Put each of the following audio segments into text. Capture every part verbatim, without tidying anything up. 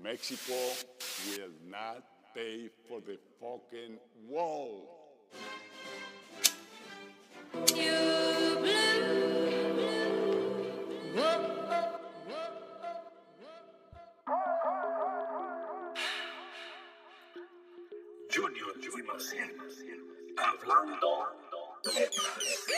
Mexico will not pay for the fucking wall. You blue, whoa. Junior y Maciel, hablando letras.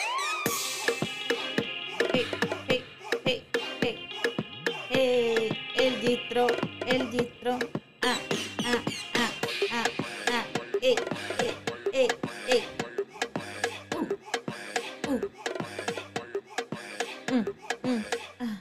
Hey, hey, hey, hey, hey, el distro, el distro, ah, ah, ah, ah, ah, eh, eh, eh, eh, uh, uh, mm, mm, ah.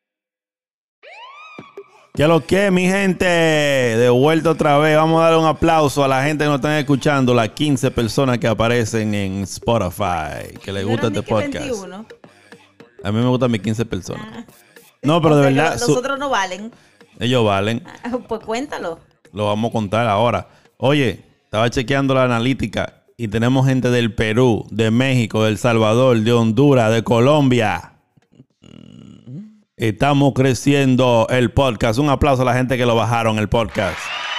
¿Qué lo que, mi gente? De vuelta otra vez. Vamos a darle un aplauso a la gente que nos están escuchando, las quince personas que aparecen en Spotify, que les ¿No gusta eran este de que podcast. veintiuno? A mí me gustan mis quince personas. Ah. No, pero O de sea que verdad, Los su- otros no valen. ellos valen. Ah, pues cuéntalo. Lo vamos a contar ahora. Oye, estaba chequeando la analítica y tenemos gente del Perú, de México, de El Salvador, de Honduras, de Colombia. Estamos creciendo el podcast. Un aplauso a la gente que lo bajaron el podcast.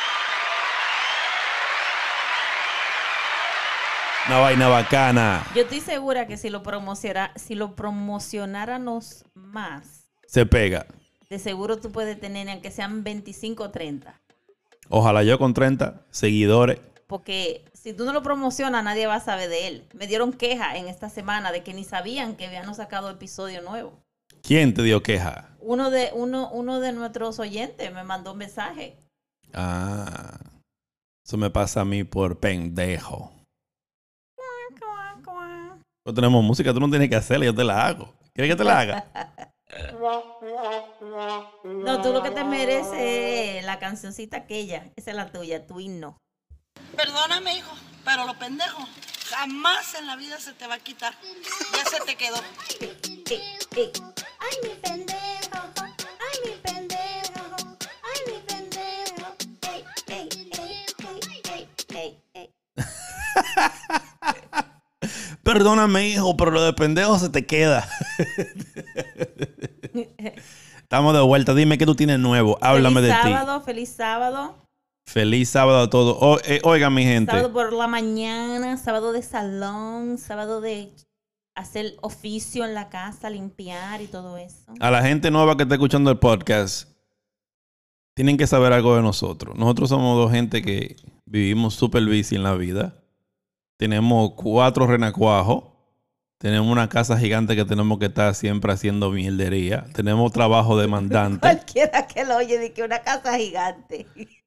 Una vaina bacana. Yo estoy segura que si lo promociona, si lo promocionáramos más, Se pega. de seguro tú puedes tener, aunque sean veinticinco o treinta. Ojalá yo con treinta seguidores. Porque si tú no lo promocionas, nadie va a saber de él. Me dieron queja en esta semana de que ni sabían que habíamos sacado episodio nuevo. ¿Quién te dio queja? Uno de, uno, uno de nuestros oyentes me mandó un mensaje. Ah, eso me pasa a mí por pendejo. No tenemos música, tú no tienes que hacerla, yo te la hago. ¿Quieres que te la haga? No, tú lo que te mereces es la cancioncita aquella. Esa es la tuya, tu himno. Perdóname, hijo, pero lo pendejo jamás en la vida se te va a quitar. Ya se te quedó. Eh, eh. Ay, mi pendejo. Ay, mi pendejo. Ay, mi pendejo. Ey, ey, ey, ey, ey, ey, ey. Perdóname, hijo, pero lo de pendejo se te queda. Estamos de vuelta. Dime qué tú tienes nuevo. Háblame feliz de ti. sábado, feliz sábado. Feliz sábado a todos. O- eh, oigan, mi gente. Sábado por la mañana, sábado de salón, sábado de hacer oficio en la casa, limpiar y todo eso. A la gente nueva que está escuchando el podcast, tienen que saber algo de nosotros. Nosotros somos dos gente que vivimos súper busy en la vida. Tenemos cuatro renacuajos. Tenemos una casa gigante que tenemos que estar siempre haciendo mierdería. Tenemos trabajo demandante. Cualquiera que lo oye de que una casa gigante.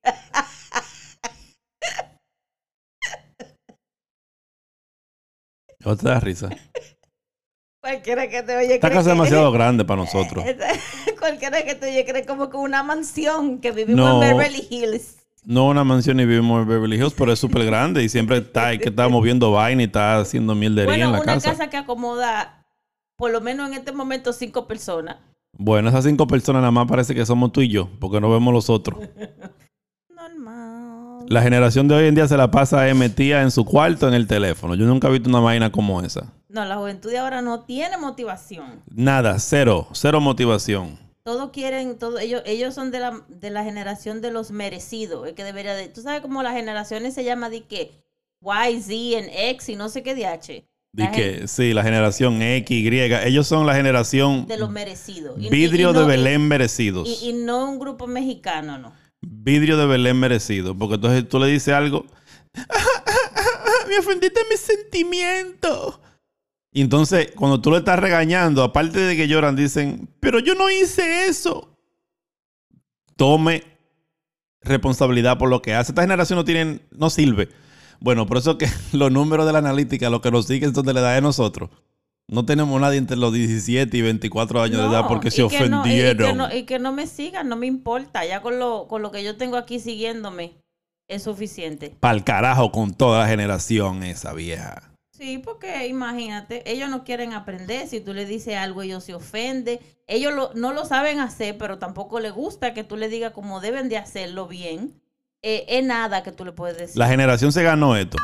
¿O te da risa? Cualquiera que te oye Esta cree casa es que- demasiado grande para nosotros. Cualquiera que te oye cree como que una mansión que vivimos No. en Beverly Hills. No una mansión y vivimos en Beverly Hills, pero es súper grande y siempre está, hay que estar moviendo vaina y está haciendo mierdería Bueno, en la una casa. casa que acomoda por lo menos en este momento cinco personas. Bueno, esas cinco personas nada más parece que somos tú y yo, porque no vemos los otros. Normal. La generación de hoy en día se la pasa eh, metida en su cuarto en el teléfono. Yo nunca he visto una vaina como esa. No, la juventud de ahora no tiene motivación. Nada, cero, cero motivación. Todos quieren, todo, ellos, ellos son de la, de la generación de los merecidos. El que debería de. Tú sabes cómo las generaciones se llama de que Y, Z, and X y no sé qué de H. De que, sí, la generación X, Y. Ellos son la generación De los merecidos. Y- vidrio y- y no- de Belén merecidos. Y, y no un grupo mexicano, no. Vidrio de Belén merecido. Porque entonces tú le dices algo. Me ofendiste mis sentimientos. Y entonces, cuando tú le estás regañando, aparte de que lloran, dicen, pero yo no hice eso. Tome responsabilidad por lo que hace. Esta generación no tienen, no sirve. Bueno, por eso que los números de la analítica, lo que nos siguen son de la edad de nosotros. No tenemos nadie entre los diecisiete y veinticuatro años de No, edad porque y se que no- y- y que ofendieron. no- y que no me sigan, no me importa. Ya con lo, con lo que yo tengo aquí siguiéndome es suficiente. Pa'l carajo con toda la generación esa vieja. Sí, porque imagínate, ellos no quieren aprender. Si tú le dices algo, ellos se ofenden. Ellos lo- no lo saben hacer, pero tampoco les gusta que tú le digas cómo deben de hacerlo bien. Eh, es nada que tú le puedes decir. La generación se ganó esto.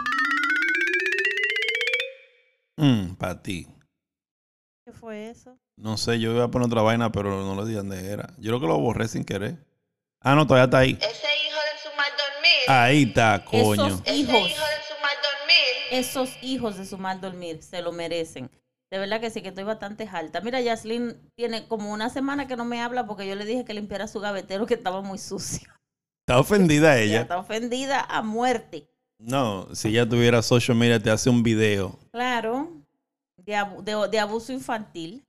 Mm, para ti. ¿Qué fue eso? No sé, yo iba a poner otra vaina, pero no le di dónde era. Yo creo que lo borré sin querer. Ah, no, todavía está ahí. Ese hijo de su mal dormir. Ahí está, coño. Esos Ese hijos, hijo de su mal dormir. esos hijos de su mal dormir se lo merecen. De verdad que sí, que estoy bastante alta. Mira, Yaslin tiene como una semana que no me habla porque yo le dije que limpiara su gavetero que estaba muy sucio. Está ofendida Ella ella. está ofendida a muerte. No, si ella tuviera social media, te hace un video. Claro, de, abu- de, de abuso infantil.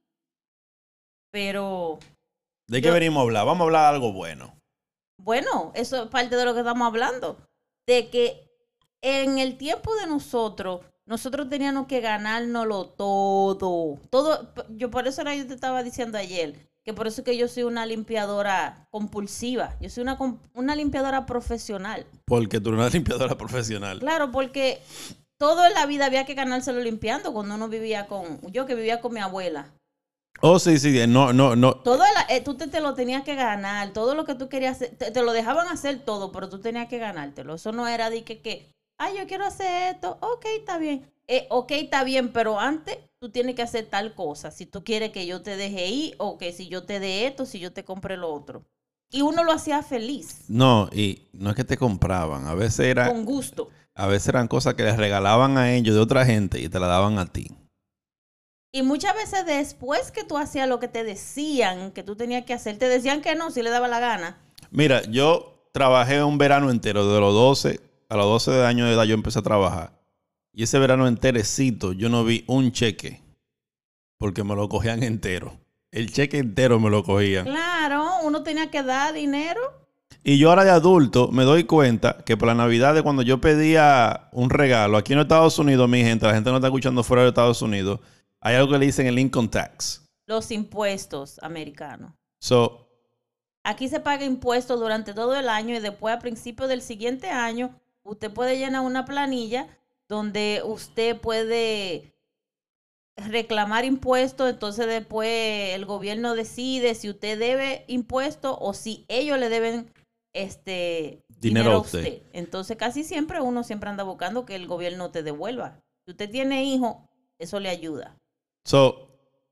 Pero, ¿De qué Yo- venimos a hablar? Vamos a hablar de algo bueno. bueno, eso es parte de lo que estamos hablando. De que en el tiempo de nosotros, nosotros teníamos que ganárnoslo todo. Todo, yo por eso era yo te estaba diciendo ayer, que por eso es que yo soy una limpiadora compulsiva. Yo soy una, com- una limpiadora profesional. Porque tú eres una limpiadora profesional. Claro, porque todo en la vida había que ganárselo limpiando cuando uno vivía con, yo que vivía con mi abuela. Oh, sí, sí, no, no, no. Todo el- eh, tú te, te lo tenías que ganar, todo lo que tú querías hacer, te, te lo dejaban hacer todo, pero tú tenías que ganártelo. Eso no era de que, que ay, yo quiero hacer esto, ok, está bien. Eh, ok, está bien, pero antes tú tienes que hacer tal cosa. Si tú quieres que yo te deje ir, o que si yo te dé esto, si yo te compré lo otro. Y uno lo hacía feliz, No, y no es que te compraban. A veces era, con gusto. a veces eran cosas que les regalaban a ellos de otra gente y te la daban a ti. Y muchas veces después que tú hacías lo que te decían que tú tenías que hacer, te decían que no, si le daba la gana. Mira, yo trabajé un verano entero, de los doce a los doce de años de edad yo empecé a trabajar. Y ese verano enterecito yo no vi un cheque, porque me lo cogían entero. El cheque entero me lo cogían. Claro, uno tenía que dar dinero. Y yo ahora de adulto me doy cuenta que por la Navidad de cuando yo pedía un regalo, aquí en Estados Unidos, mi gente, la gente no está escuchando fuera de Estados Unidos, hay algo que le dicen el income tax. Los impuestos americanos. So, Aquí se paga impuestos durante todo el año y después a principios del siguiente año usted puede llenar una planilla donde usted puede reclamar impuestos. Entonces después el gobierno decide si usted debe impuestos o si ellos le deben este Dinero a usted. Entonces casi siempre uno siempre anda buscando que el gobierno te devuelva. Si usted tiene hijos, eso le ayuda. so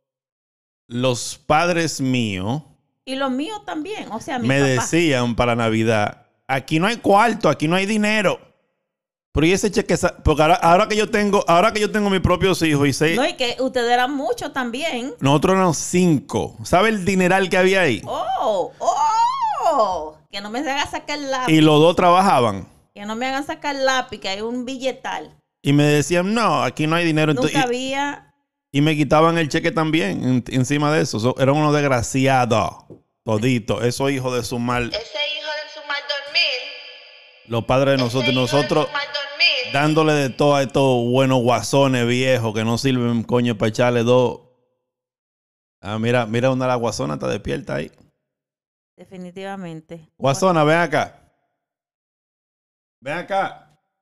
los padres míos Y los míos también, o sea, mi me papá. decían para Navidad, aquí no hay cuarto, aquí no hay dinero. Pero y ese cheque, sa- porque ahora, ahora que yo tengo, ahora que yo tengo mis propios hijos y sé, No, y que ustedes eran muchos también. nosotros éramos cinco. ¿Sabe el dineral que había ahí? ¡Oh! ¡Oh! Que no me hagan sacar el lápiz. Y los dos trabajaban. Que no me hagan sacar el lápiz, que hay un billetal. Y me decían, no, aquí no hay dinero. Entonces, Nunca y, había... y me quitaban el cheque también en- encima de eso. So, eran unos desgraciados. Toditos. Esos hijos de su mal. Ese hijo de su mal dormir. Los padres de nosotros. Ese Y hijo nosotros de su mal dormir. dándole de todo a estos buenos guasones viejos que no sirven, coño, para echarle dos. Ah, mira, mira, una de las guasonas está despierta ahí. Definitivamente. Guasona, ven acá. Ven acá.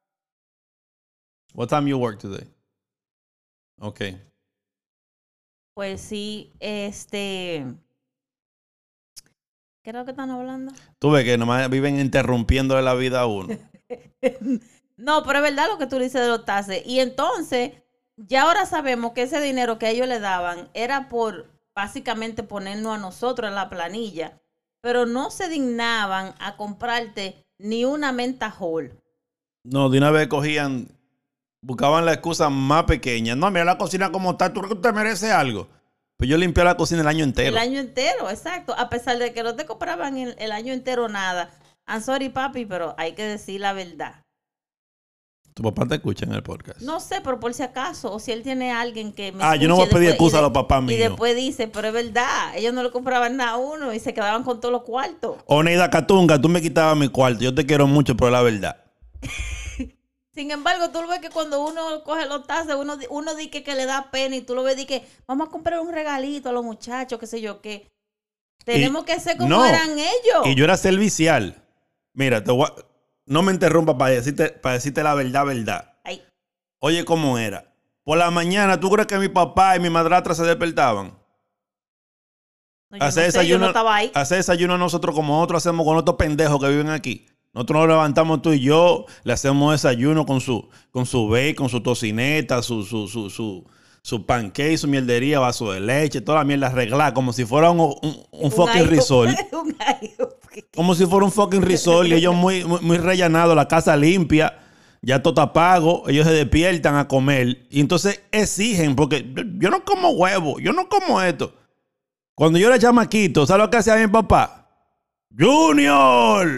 What time you work today? Okay. Pues sí, este... ¿Qué es lo que están hablando? Tú ves que nomás viven interrumpiéndole la vida a uno. No, pero es verdad lo que tú dices de los taxes. Y entonces, ya ahora sabemos que ese dinero que ellos le daban era por básicamente ponernos a nosotros en la planilla, pero no se dignaban a comprarte ni una menta whole. No, de una vez cogían, buscaban la excusa más pequeña. No, mira la cocina como está, tú crees que usted merece algo. Pues yo limpié la cocina el año entero. El año entero, exacto. A pesar de que no te compraban el, el año entero nada. I'm sorry, papi, pero hay que decir la verdad. Tu papá te escucha en el podcast. No sé, pero por si acaso, o si él tiene a alguien que me Ah, yo no voy a escuche pedir después- excusa y a de- los papás Y míos. después dice, pero es verdad, ellos no le compraban nada a uno y se quedaban con todos los cuartos. Oneida Catunga, tú me quitabas mi cuarto. Yo te quiero mucho, pero es la verdad. Sin embargo, tú lo ves que cuando uno coge los taxes, uno, di- uno dice que, que le da pena y tú lo ves y que vamos a comprar un regalito a los muchachos, qué sé yo qué. Tenemos que ser como no, eran ellos. Y yo era servicial. Mira, te voy a- no me interrumpa para decirte, para decirte la verdad, verdad. Ay, Oye, ¿cómo era? Por la mañana, ¿tú crees que mi papá y mi madrastra se despertaban? no, yo no Hacer sé, yo desayuno, no estaba ahí. hacer desayuno nosotros como nosotros hacemos con estos pendejos que viven aquí. Nosotros nos levantamos tú y yo, le hacemos desayuno con su, con su bacon, su tocineta, su, su, su, su, su pancake, su mierdería, vaso de leche, toda la mierda arreglada, como si fuera un, un, un fucking gallo- risol. un gallo. Como si fuera un fucking resort y ellos muy, muy, muy rellanados, la casa limpia, ya todo está pago, ellos se despiertan a comer y entonces exigen, porque yo, yo no como huevo, yo no como esto. Cuando yo era chamaquito, ¿sabes lo que hacía mi papá? ¡Junior!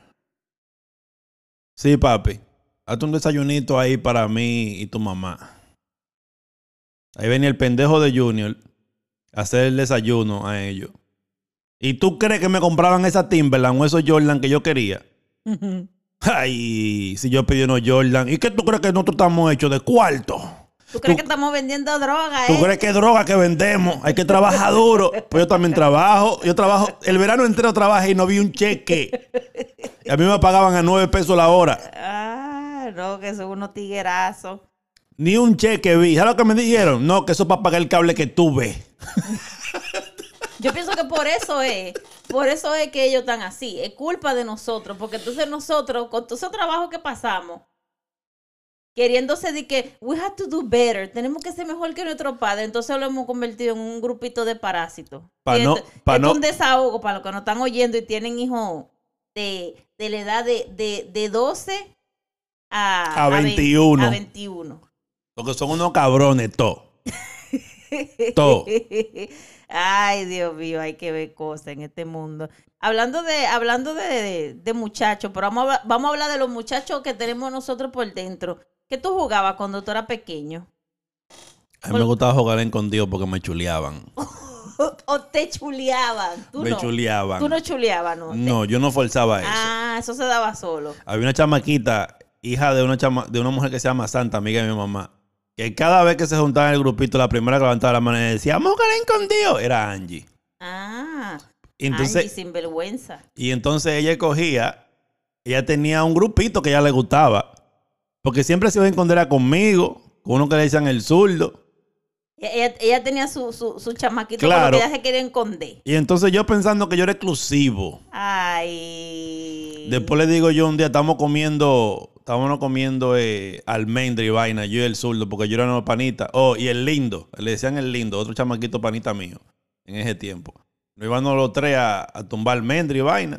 Sí, papi. Hazte un desayunito ahí para mí y tu mamá. Ahí venía el pendejo de Junior a hacer el desayuno a ellos. ¿Y tú crees que me compraban esa Timberland o esos Jordan que yo quería? Ay, si yo pedí unos Jordan. ¿Y qué tú crees que nosotros estamos hechos de cuarto? ¿Tú crees ¿Tú, que estamos vendiendo droga, ¿Tú eh? crees que es droga que vendemos? Hay que trabajar duro. Pues yo también trabajo. Yo trabajo. El verano entero trabajé y no vi un cheque. Y a mí me pagaban a nueve pesos la hora. Ah, no, que son unos tiguerazos. Ni un cheque vi. ¿Sabes lo que me dijeron? No, que eso es para pagar el cable que tú ves. Yo pienso que por eso es, por eso es que ellos están así. Es culpa de nosotros, porque entonces nosotros, con todo ese trabajo que pasamos, queriéndose de que we have to do better, tenemos que ser mejor que nuestro padre, entonces lo hemos convertido en un grupito de parásitos. Pa Y no- esto- pa esto no- es un desahogo para los que nos están oyendo y tienen hijos de, de la edad de, de, de doce a, A veintiuno. A veintiuno. Porque son unos cabrones, todos. Todo. Ay, Dios mío, hay que ver cosas en este mundo. Hablando de, hablando de, de, de muchachos, pero vamos a, hablar- vamos a hablar de los muchachos que tenemos nosotros por dentro. ¿Qué tú jugabas cuando tú eras pequeño? A mí me gustaba jugar escondido porque me chuleaban. ¿O te chuleaban? Tú Me no. chuleaban. Tú no chuleabas, ¿no? No, yo no forzaba eso. Ah, eso se daba solo. Había una chamaquita, hija de una, chama, de una mujer que se llama Santa, amiga de mi mamá, que cada vez que se juntaba en el grupito, la primera que levantaba la mano y decía, vamos a jugar escondido, era Angie. Ah, Y entonces, Angie, sin vergüenza. y entonces ella cogía, ella tenía un grupito que a ella le gustaba, porque siempre se iba a esconder conmigo, con uno que le decían el zurdo. Ella, ella tenía su, su, su chamaquito Claro. con lo que ella se quería esconder. Y entonces yo pensando que yo era exclusivo. Ay. Después le digo yo un día, estamos comiendo, estábamos comiendo eh, almendra y vaina, yo y el zurdo, porque yo era una panita. Oh, y el lindo, le decían el lindo, otro chamaquito panita mío, en ese tiempo. Nos íbamos los tres a, a tumbar almendra y vaina.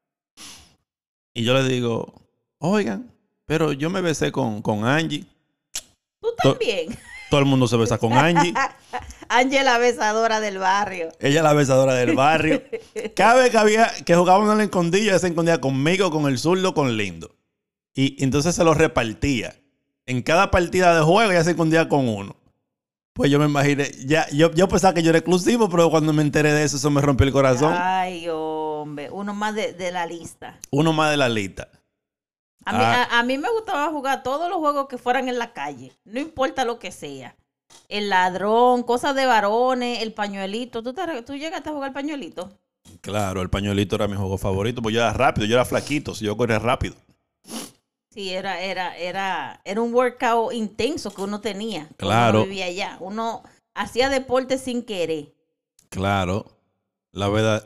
Y yo le digo, oigan, pero yo me besé con, con Angie. Tú también. Todo el mundo se besa con Angie. Angie, la besadora del barrio. Ella es la besadora del barrio. Cada vez que había que jugábamos en la escondilla, ella se escondía conmigo, con el zurdo, con Lindo. Y entonces se los repartía. En cada partida de juego ella se escondía con uno. Pues yo me imaginé, ya, yo, yo pensaba que yo era exclusivo, pero cuando me enteré de eso, eso me rompió el corazón. Ay, hombre. Uno más de, de la lista. Uno más de la lista. A mí, Ah. a, a mí me gustaba jugar todos los juegos que fueran en la calle. No importa lo que sea. El ladrón, cosas de varones, el pañuelito. ¿Tú, te, tú llegaste a jugar pañuelito? Claro, el pañuelito era mi juego favorito, pues yo era rápido, yo era flaquito, si yo corría rápido. Sí, era, era, era, era un workout intenso que uno tenía. cuando Claro. uno vivía allá. Uno hacía deporte sin querer. Claro, la verdad,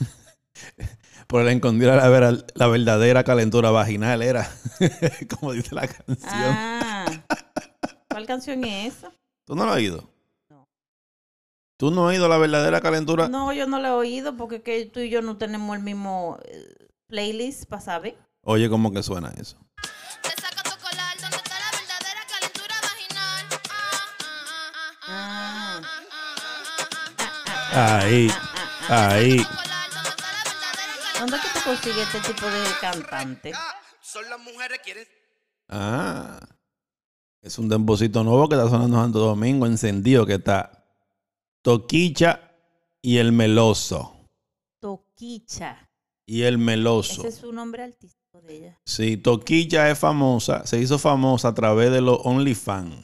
por el escondida la, vera- la verdadera calentura vaginal era, como dice la canción. Ah, ¿cuál canción es esa? ¿Tú no lo has oído? No. ¿Tú no has oído la verdadera calentura? No, yo no la he oído porque que tú y yo no tenemos el mismo eh, playlist para saber. Oye, ¿cómo que suena eso? Te saca tu colar donde está la verdadera calentura vaginal. Ah, ah, ah, Ah, ah, ah, Ahí, ahí. tu colar donde está la verdadera calentura. ¿dónde es que tú consigues este tipo de cantante? Son las mujeres quieren. Ah, es un dembocito nuevo que está sonando en Santo Domingo, encendido, que está Toquicha y el Meloso. Toquicha. Y el Meloso. Ese es su nombre artístico de ella. Sí, Toquicha es famosa, se hizo famosa a través de los OnlyFans,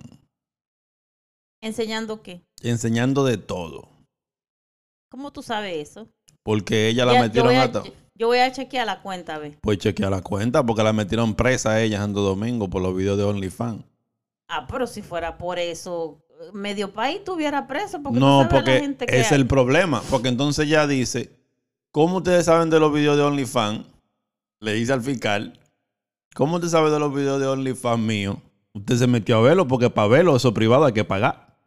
¿Enseñando qué? enseñando de todo. ¿Cómo tú sabes eso? Porque ella la Ya, yo, metieron voy a, hasta... yo voy a chequear la cuenta, a ver. Pues chequea la cuenta, porque la metieron presa a ella en Santo Domingo por los videos de OnlyFans. Ah, pero si fuera por eso, medio país tuviera preso. Porque tú No, sabes la porque gente que es hay. el problema. Porque entonces ella dice, ¿cómo ustedes saben de los videos de OnlyFans? Le dice al fiscal, ¿cómo usted sabe de los videos de OnlyFans míos? Usted se metió a verlo porque para verlo, eso privado hay que pagar.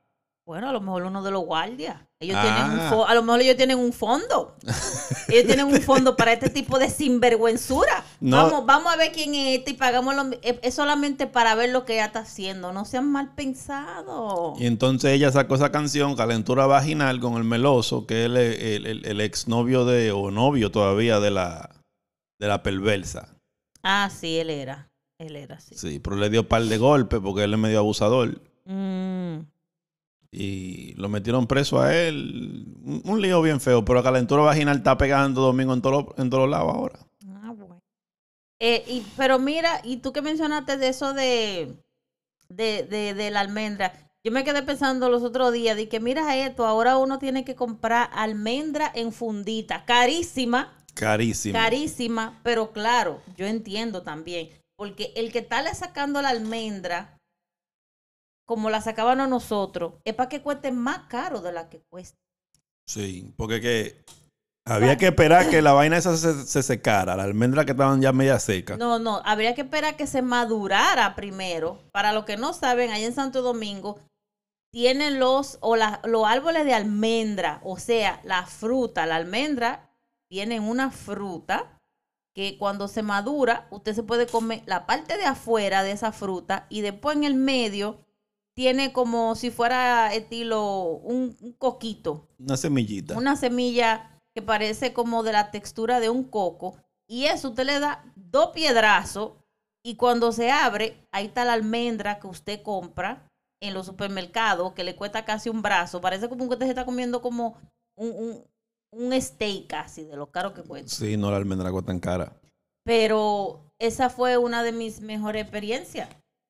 Bueno, a lo mejor uno de los guardias. Ellos Ah. tienen un fo- a lo mejor ellos tienen un fondo. Ellos tienen un fondo para este tipo de sinvergüenzura. No. Vamos, vamos a ver quién es este y pagámoslo. Es es solamente para ver lo que ella está haciendo. No sean mal pensados. Y entonces ella sacó esa canción, Calentura Vaginal, con el Meloso, que es el, el, el, el exnovio de, o novio todavía de la, de la perversa. Ah, sí, él era. Él era, sí. Sí, pero le dio par de golpes porque él es medio abusador. Mm. Y lo metieron preso a él. Un, un lío bien feo, pero Calentura Vaginal está pegando domingo en todos en todos lados ahora. Ah, bueno. Eh, y, pero mira, y tú que mencionaste de eso de, de, de, de la almendra, yo me quedé pensando los otros días, de que mira esto, ahora uno tiene que comprar almendra en fundita, carísima, Carísimo. carísima, pero claro, yo entiendo también, porque el que está le sacando la almendra, como la sacábamos nosotros, es para que cueste más caro de la que cuesta. Sí, porque que había que esperar que la vaina esa se, se secara, la almendra que estaban ya media seca. No, no, habría que esperar que se madurara primero. Para los que no saben, allá en Santo Domingo tienen los, o la- los árboles de almendra, o sea, la fruta, la almendra, tienen una fruta que cuando se madura, usted se puede comer la parte de afuera de esa fruta y después en el medio tiene como si fuera estilo un, un coquito. Una semillita. Una semilla que parece como de la textura de un coco. Y eso usted le da dos piedrazos y cuando se abre, ahí está la almendra que usted compra en los supermercados, que le cuesta casi un brazo. Parece como que usted se está comiendo como un, un, un steak casi, de lo caro que cuesta. Sí, no, la almendra cuesta tan cara. Pero esa fue una de mis mejores experiencias.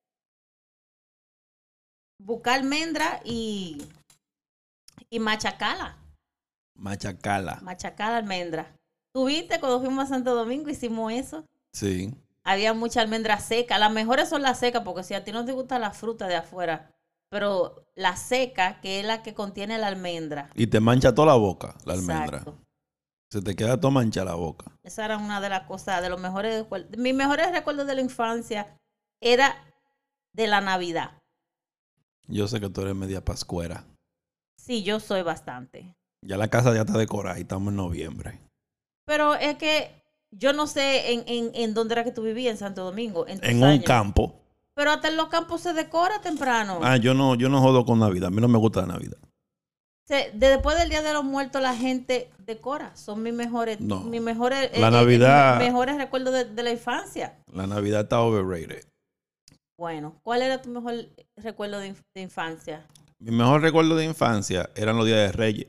Buscar almendra y, y machacarla. Machacala. Machacar la almendra. ¿Tuviste cuando fuimos a Santo Domingo hicimos eso? Sí. Había mucha almendra seca. Las mejores son las secas porque si a ti no te gusta la fruta de afuera, pero la seca, que es la que contiene la almendra. Y te mancha toda la boca, la almendra. Exacto. Se te queda toda mancha la boca. Esa era una de las cosas, de los mejores recuerdos. Mis mejores recuerdos de la infancia era de la Navidad. Yo sé que tú eres media pascuera. Sí, yo soy bastante. Ya la casa ya está decorada y estamos en noviembre. Pero es que yo no sé en, en, en dónde era que tú vivías, en Santo Domingo. En, tus En un años. campo. Pero hasta en los campos se decora temprano. Ah, yo no, yo no jodo con Navidad. A mí no me gusta la Navidad. Se- de después del Día de los Muertos la gente decora. Son mis mejores, No. mis mejores, La Navidad- mis mejores recuerdos de, de la infancia. La Navidad está overrated. Bueno, ¿cuál era tu mejor recuerdo de, inf- de infancia? Mi mejor recuerdo de infancia eran los días de Reyes.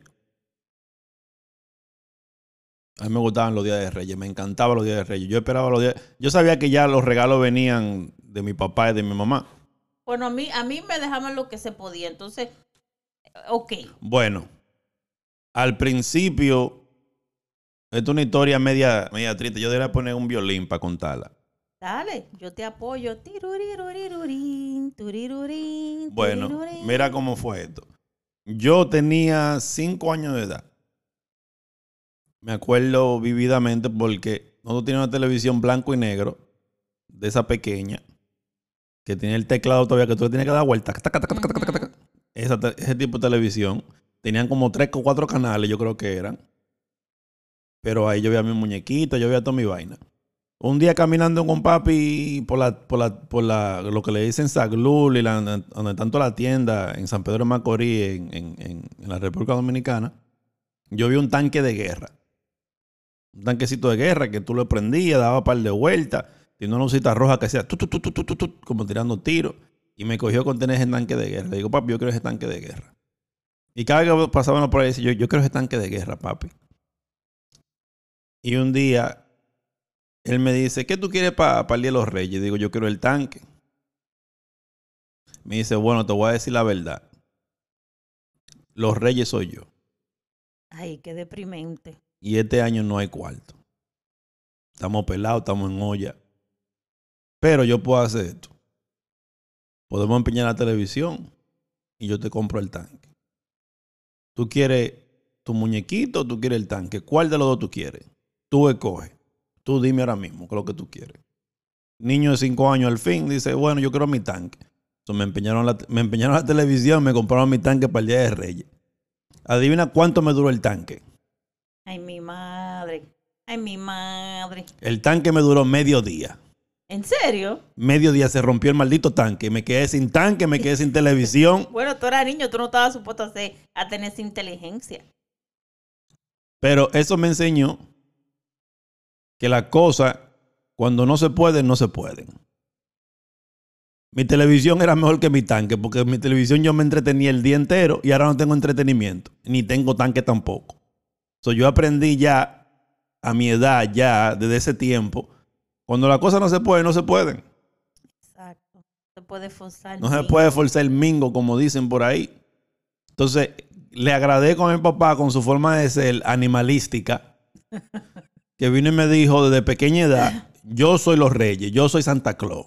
A mí me gustaban los días de Reyes. Me encantaban los días de Reyes. Yo esperaba los días. Yo sabía que ya los regalos venían de mi papá y de mi mamá. Bueno, a mí, a mí me dejaban lo que se podía. Entonces, ok. Bueno, al principio, esta es una historia media, media triste. Yo debería poner un violín para contarla. Dale, yo te apoyo. Tirurirurirurín, turirurín, Bueno, turirurín. mira cómo fue esto. Yo tenía cinco años de edad. Me acuerdo vividamente porque nosotros teníamos una televisión blanco y negro de esa pequeña que tenía el teclado todavía que tú le tenías que dar vuelta. Taca, taca, taca, taca, taca, taca. Esa te- ese tipo de televisión. Tenían como tres o cuatro canales, yo creo que eran. Pero ahí yo veía mi muñequito, yo veía toda mi vaina. Un día caminando con papi por la, por la, por la, lo que le dicen Saglul y la, donde tanto la tienda en San Pedro de Macorís, en, en, en, en la República Dominicana, yo vi un tanque de guerra. Un tanquecito de guerra que tú lo prendías, daba un par de vueltas, tenía una lucita roja que hacía tu, tu, tu, tu, tu, tu, tu, como tirando tiros, y me cogió con tener ese tanque de guerra. Le digo, papi, yo quiero ese tanque de guerra. Y cada vez que pasábamos por ahí, decía, yo, yo quiero ese tanque de guerra, papi. Y un día, él me dice, ¿qué tú quieres para pa el Día de los Reyes? Digo, yo quiero el tanque. Me dice, bueno, te voy a decir la verdad. Los Reyes soy yo. Ay, qué deprimente. Y este año no hay cuarto. Estamos pelados, estamos en olla. Pero yo puedo hacer esto. Podemos empeñar la televisión y yo te compro el tanque. ¿Tú quieres tu muñequito o tú quieres el tanque? ¿Cuál de los dos tú quieres? Tú escoges. Tú dime ahora mismo qué es lo que tú quieres. Niño de cinco años al fin dice, bueno, yo quiero mi tanque. So, me, empeñaron la, me empeñaron la televisión, me compraron mi tanque para el Día de Reyes. Adivina cuánto me duró el tanque. Ay, mi madre. Ay, mi madre. El tanque me duró medio día. ¿En serio? Medio día se rompió el maldito tanque. Me quedé sin tanque, me quedé sin televisión. Bueno, tú eras niño, tú no estabas supuesto a, hacer, a tener esa inteligencia. Pero eso me enseñó que las cosas, cuando no se pueden, no se pueden. Mi televisión era mejor que mi tanque, porque en mi televisión yo me entretenía el día entero y ahora no tengo entretenimiento, ni tengo tanque tampoco. So, yo aprendí ya, a mi edad, ya, desde ese tiempo, cuando las cosas no se pueden, no se pueden. Exacto. Se puede forzar. No se puede forzar el mingo, como dicen por ahí. Entonces, le agradezco a mi papá con su forma de ser animalística, que vino y me dijo desde pequeña edad, yo soy los reyes, yo soy Santa Claus.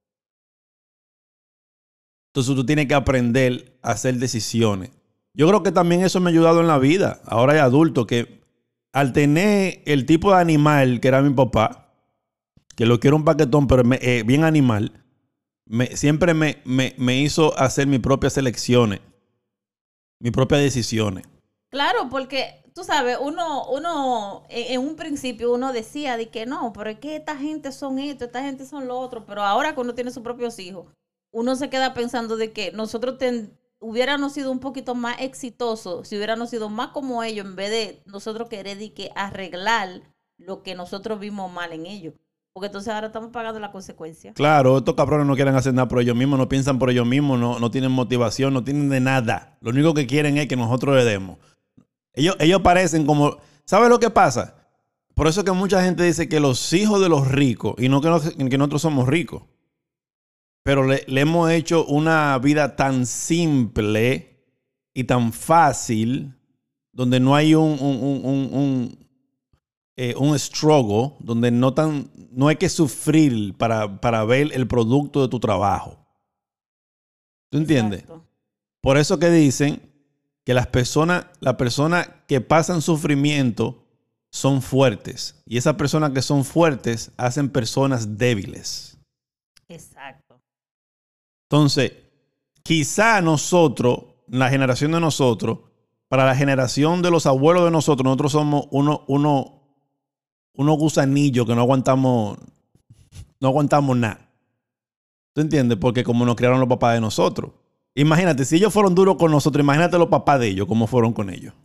Entonces tú tienes que aprender a hacer decisiones. Yo creo que también eso me ha ayudado en la vida, ahora de adulto, que al tener el tipo de animal que era mi papá, que lo quiero un paquetón, pero me, eh, bien animal, me, siempre me, me, me hizo hacer mis propias elecciones, mis propias decisiones. Claro, porque tú sabes, uno, uno en, en un principio uno decía de que no, pero es que esta gente son esto, esta gente son lo otro, pero ahora que uno tiene sus propios hijos, uno se queda pensando de que nosotros ten, hubiéramos sido un poquito más exitosos si hubiéramos sido más como ellos en vez de nosotros querer de que arreglar lo que nosotros vimos mal en ellos. Porque entonces ahora estamos pagando la consecuencia. Claro, estos cabrones no quieren hacer nada por ellos mismos, no piensan por ellos mismos, no, no tienen motivación, no tienen de nada. Lo único que quieren es que nosotros le demos. Ellos, ellos parecen como... ¿Sabes lo que pasa? Por eso es que mucha gente dice que los hijos de los ricos, y no que, nos, que nosotros somos ricos, pero le, le hemos hecho una vida tan simple y tan fácil, donde no hay un... un, un, un, un Eh, un struggle, donde no, tan, no hay que sufrir para, para ver el producto de tu trabajo. ¿Tú entiendes? Exacto. Por eso que dicen que las personas, las personas que pasan sufrimiento son fuertes. Y esas personas que son fuertes hacen personas débiles. Exacto. Entonces, quizá nosotros, la generación de nosotros, para la generación de los abuelos de nosotros, nosotros somos uno, uno unos gusanillos que no aguantamos, no aguantamos nada. ¿Tú entiendes? Porque como nos criaron los papás de nosotros. Imagínate, si ellos fueron duros con nosotros, imagínate los papás de ellos, cómo fueron con ellos.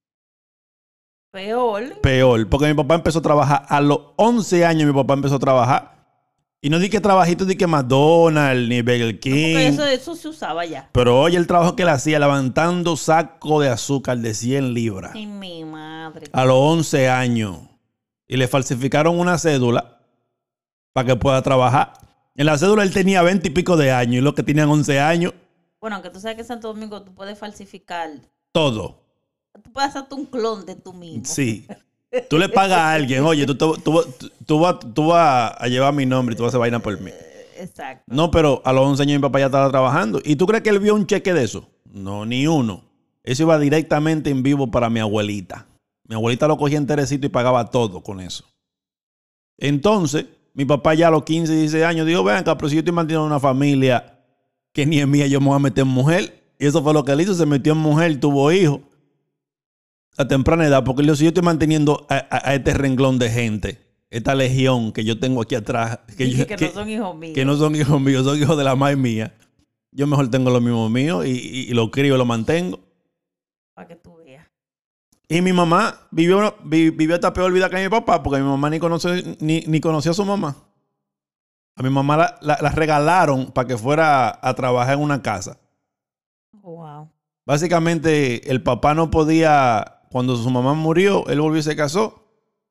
Peor. Peor, porque mi papá empezó a trabajar a los once años, mi papá empezó a trabajar. Y no di que trabajito, di que McDonald's, ni Burger King. Porque eso, eso se usaba ya. Pero oye el trabajo que él hacía, levantando saco de azúcar de cien libras. Ay, mi madre. A los once años. Y le falsificaron una cédula para que pueda trabajar. En la cédula él tenía veinte y pico de años y los que tenían once años. Bueno, aunque tú sabes que en Santo Domingo tú puedes falsificar. Todo. Tú puedes hacerte un clon de tú mismo. Sí. Tú le pagas a alguien, oye, tú, tú, tú, tú, tú vas, tú vas a llevar mi nombre y tú vas a hacer vaina por mí. Exacto. No, pero a los once años mi papá ya estaba trabajando. ¿Y tú crees que él vio un cheque de eso? No, ni uno. Eso iba directamente en vivo para mi abuelita. Mi abuelita lo cogía enterecito y pagaba todo con eso. Entonces, mi papá ya a los quince, dieciséis años dijo, ven acá, pero si yo estoy manteniendo una familia que ni es mía, yo me voy a meter en mujer. Y eso fue lo que él hizo, se metió en mujer, tuvo hijos a temprana edad, porque él dijo, si yo estoy manteniendo a, a, a este renglón de gente, esta legión que yo tengo aquí atrás, que, Dije yo, que que, no son hijos míos. que no son hijos míos, son hijos de la madre mía, yo mejor tengo lo mismo mío y, y, y lo crío y lo mantengo. Para que tú veas. Y mi mamá vivió, vivió hasta peor vida que mi papá, porque mi mamá ni, conoce, ni, ni conocía a su mamá. A mi mamá la, la, la regalaron para que fuera a, a trabajar en una casa. Wow. Básicamente, el papá no podía, cuando su mamá murió, él volvió y se casó.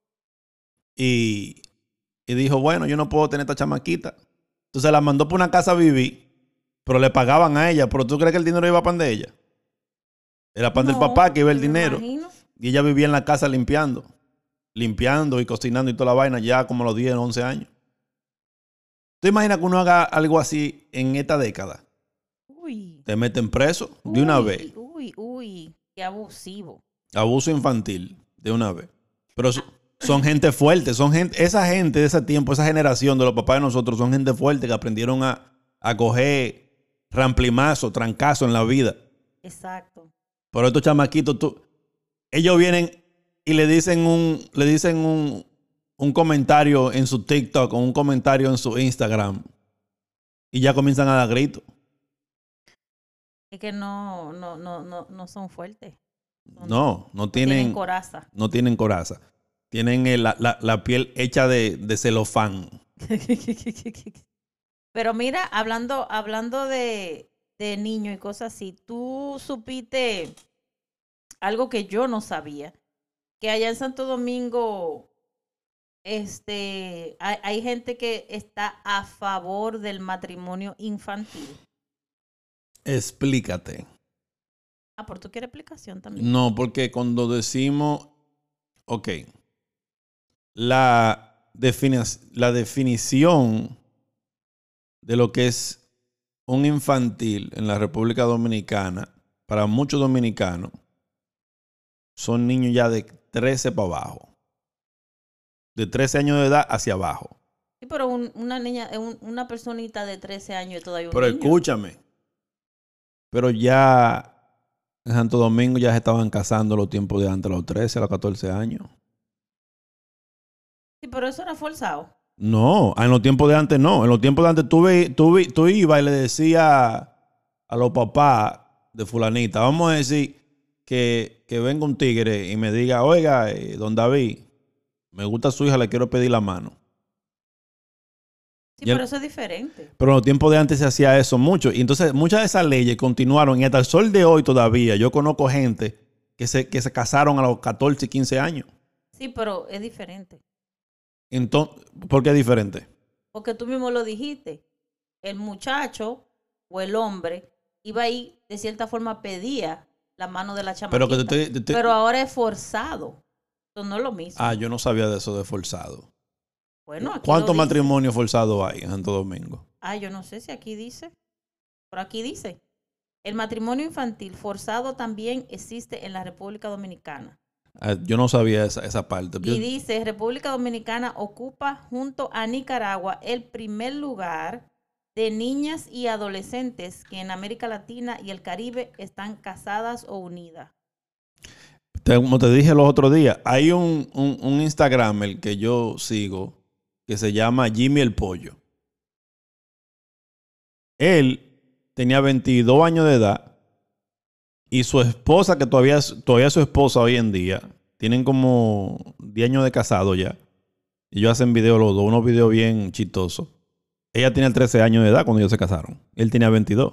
Y, y dijo, bueno, yo no puedo tener esta chamaquita. Entonces la mandó por una casa a vivir, pero le pagaban a ella. ¿Pero tú crees que el dinero iba para de ella? Era pan No, del papá que iba el me dinero. imagino. Y ella vivía en la casa limpiando. Limpiando y cocinando y toda la vaina ya como a los diez, once años. ¿Tú imaginas que uno haga algo así en esta década? Uy. Te meten preso de una Uy, vez. Uy, uy. Qué abusivo. Abuso infantil de una vez. Pero so- son gente fuerte. Son gente, esa gente de ese tiempo, esa generación de los papás de nosotros, son gente fuerte que aprendieron a, a coger ramplimazo, trancazo en la vida. Exacto. Pero estos chamaquitos, tú, ellos vienen y le dicen un, le dicen un, un comentario en su TikTok o un comentario en su Instagram y ya comienzan a dar gritos. Es que no, no, no, no, no son fuertes. Son- No, no tienen, tienen coraza. no tienen coraza. Tienen el- la, la- la piel hecha de, de celofán. Pero mira, hablando, hablando de, de niños y cosas así, tú supiste algo que yo no sabía, que allá en Santo Domingo, este, hay, hay gente que está a favor del matrimonio infantil. Explícate. Ah, ¿por tú quieres explicación también? No, porque cuando decimos, ok, la, defini- la definición de lo que es un infantil en la República Dominicana, para muchos dominicanos, son niños ya de trece para abajo. De trece años de edad hacia abajo. Sí, pero un- una niña, un- una personita de trece años es todavía un Pero niño. escúchame. Pero ya en Santo Domingo ya se estaban casando los tiempos de antes, los trece a los catorce años. Sí, pero eso era forzado. No, en los tiempos de antes no. En los tiempos de antes tú, ve, tú, ve- tú ibas y le decías a los papás de fulanita, vamos a decir que, que venga un tigre y me diga, oiga, eh, don David, me gusta su hija, le quiero pedir la mano. Sí, Ya- pero eso es diferente. Pero en los tiempos de antes se hacía eso mucho. Y entonces muchas de esas leyes continuaron y hasta el sol de hoy todavía. Yo conozco gente que se, que se casaron a los catorce y quince años. Sí, pero es diferente. Entonces, ¿por qué es diferente? Porque tú mismo lo dijiste. El muchacho o el hombre iba ahí, de cierta forma, pedía la mano de la chamaquita. Pero que te estoy- te estoy- Pero ahora es forzado. Eso no es lo mismo. Ah, yo no sabía de eso de forzado. Bueno, aquí ¿Cuántos lo dice. matrimonios forzados hay en Santo Domingo? Ah, yo no sé si aquí dice. Por aquí dice. El matrimonio infantil forzado también existe en la República Dominicana. Ah, yo no sabía esa, esa parte. Yo- Y dice, República Dominicana ocupa junto a Nicaragua el primer lugar de niñas y adolescentes que en América Latina y el Caribe están casadas o unidas. te- como te dije los otros días, hay un, un, un Instagramer que yo sigo que se llama Jimmy el Pollo. Él tenía veintidós años de edad y su esposa, que todavía es, todavía es su esposa hoy en día, tienen como diez años de casado ya. Y ellos hacen videos los dos, unos videos bien chistosos. Ella tenía trece años de edad cuando ellos se casaron. Él tenía veintidós.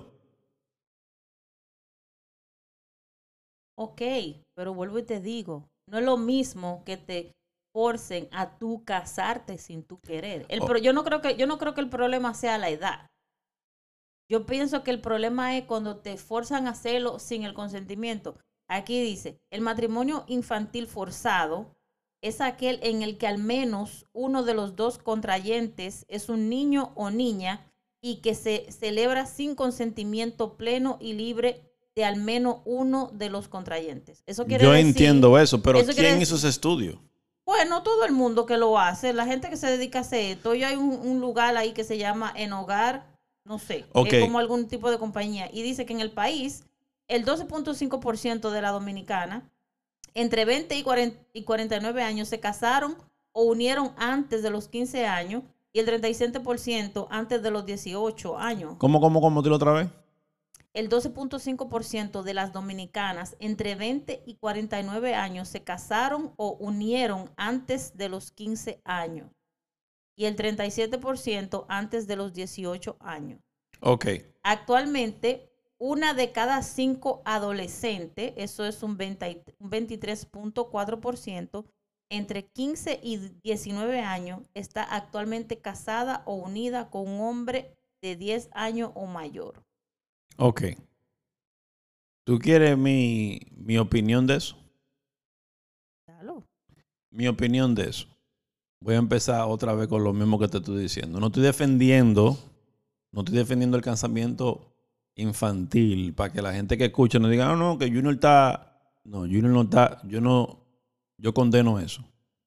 Ok, pero vuelvo y te digo, no es lo mismo que te forcen a tú casarte sin tú querer. El Oh. pro- yo, no creo que, yo no creo que el problema sea la edad. Yo pienso que el problema es cuando te forzan a hacerlo sin el consentimiento. Aquí dice, el matrimonio infantil forzado es aquel en el que al menos uno de los dos contrayentes es un niño o niña y que se celebra sin consentimiento pleno y libre de al menos uno de los contrayentes. Eso quiere Yo decir, entiendo eso, pero eso quiere ¿quién decir- hizo ese estudio? Bueno, todo el mundo que lo hace, la gente que se dedica a hacer esto. Yo hay un, un lugar ahí que se llama En Hogar, no sé, Ok. es como algún tipo de compañía. Y dice que en el país, el doce punto cinco por ciento de la dominicana, entre veinte y cuarenta y cuarenta y nueve años, se casaron o unieron antes de los quince años y el treinta y siete por ciento antes de los dieciocho años. ¿Cómo, cómo, cómo? Dilo otra vez. El doce punto cinco por ciento de las dominicanas entre veinte y cuarenta y nueve años se casaron o unieron antes de los quince años y el treinta y siete por ciento antes de los dieciocho años. Ok. Actualmente, una de cada cinco adolescentes, eso es un veinte un veintitrés punto cuatro por ciento, entre quince y diecinueve años, está actualmente casada o unida con un hombre de diez años o mayor. Ok. ¿Tú quieres mi, mi opinión de eso? Claro. Mi opinión de eso. Voy a empezar otra vez con lo mismo que te estoy diciendo. No estoy defendiendo, no estoy defendiendo el casamiento infantil para que la gente que escucha no diga, no, no, que Junior está, no, Junior no está, yo no, yo condeno eso.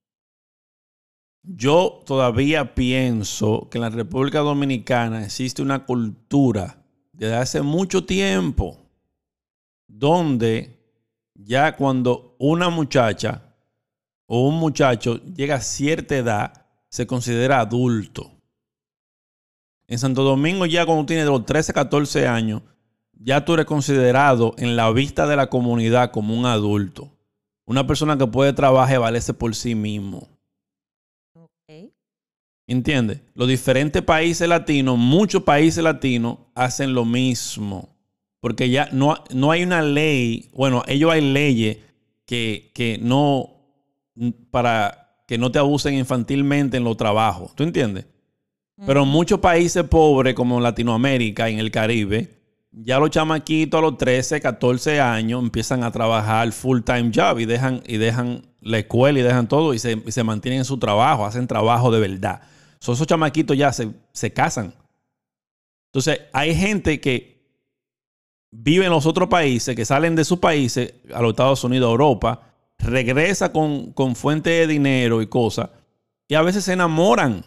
Yo todavía pienso que en la República Dominicana existe una cultura desde hace mucho tiempo, donde ya cuando una muchacha o un muchacho llega a cierta edad, se considera adulto. En Santo Domingo ya cuando tienes de los trece, catorce años, ya tú eres considerado en la vista de la comunidad como un adulto. Una persona que puede trabajar y valerse por sí mismo. Ok. ¿Entiendes? Los diferentes países latinos, muchos países latinos hacen lo mismo. Porque ya no, no hay una ley, bueno, ellos hay leyes que, que no, para que no te abusen infantilmente en los trabajos. ¿Tú entiendes? Mm. Pero en muchos países pobres como Latinoamérica, en el Caribe, ya los chamaquitos a los trece, catorce años empiezan a trabajar full time job y dejan, y dejan la escuela y dejan todo y se, y se mantienen en su trabajo, hacen trabajo de verdad. So, esos chamaquitos ya se, se casan. Entonces, hay gente que vive en los otros países, que salen de sus países a los Estados Unidos, a Europa, regresa con, con fuente de dinero y cosas, y a veces se enamoran.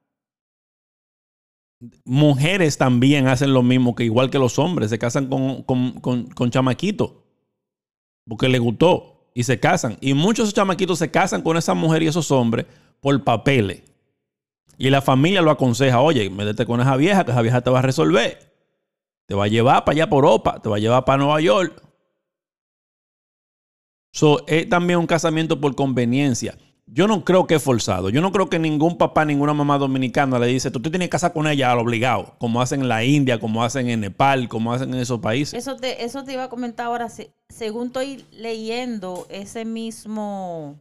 Mujeres también hacen lo mismo, que igual que los hombres, se casan con, con, con, con chamaquitos porque les gustó y se casan. Y muchos de esos chamaquitos se casan con esa mujer y esos hombres por papeles. Y la familia lo aconseja: oye, métete con esa vieja, que esa vieja te va a resolver. Te va a llevar para allá por Europa, te va a llevar para Nueva York. So, es también un casamiento por conveniencia. Yo no creo que es forzado. Yo no creo que ningún papá, ninguna mamá dominicana le dice: tú te tienes que casar con ella al obligado, como hacen en la India, como hacen en Nepal, como hacen en esos países. Eso te, eso te iba a comentar ahora. Se, según estoy leyendo ese mismo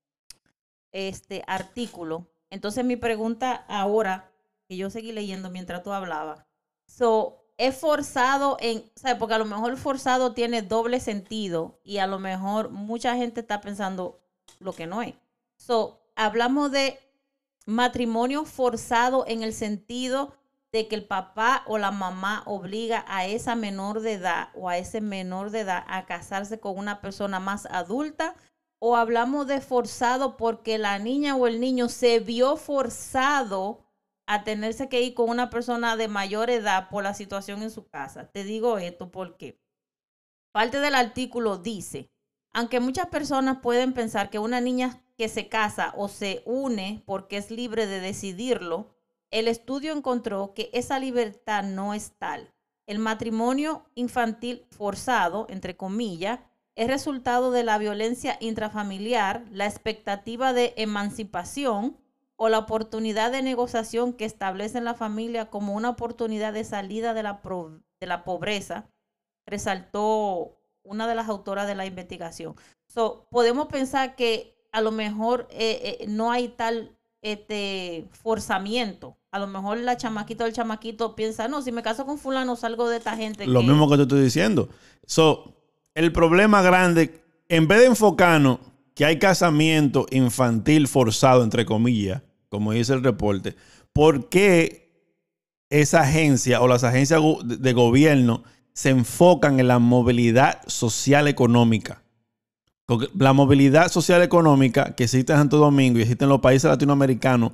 este, artículo, entonces mi pregunta ahora, que yo seguí leyendo mientras tú hablabas, so, es forzado en, ¿sabes? Porque a lo mejor forzado tiene doble sentido y a lo mejor mucha gente está pensando lo que no es. So, hablamos de matrimonio forzado en el sentido de que el papá o la mamá obliga a esa menor de edad o a ese menor de edad a casarse con una persona más adulta, o hablamos de forzado porque la niña o el niño se vio forzado a tenerse que ir con una persona de mayor edad por la situación en su casa. Te digo esto porque parte del artículo dice: aunque muchas personas pueden pensar que una niña que se casa o se une porque es libre de decidirlo, el estudio encontró que esa libertad no es tal. El matrimonio infantil forzado, entre comillas, es resultado de la violencia intrafamiliar, la expectativa de emancipación o la oportunidad de negociación que establece la familia como una oportunidad de salida de la, pro, de la pobreza, resaltó una de las autoras de la investigación. So, podemos pensar que a lo mejor eh, eh, no hay tal este, forzamiento. A lo mejor la chamaquita o el chamaquito piensa: no, si me caso con fulano salgo de esta gente. Lo que... mismo que te estoy diciendo. So, el problema grande, en vez de enfocarnos que hay casamiento infantil forzado, entre comillas, como dice el reporte, ¿por qué esa agencia o las agencias de gobierno se enfocan en la movilidad social económica? Porque la movilidad social económica que existe en Santo Domingo y existe en los países latinoamericanos,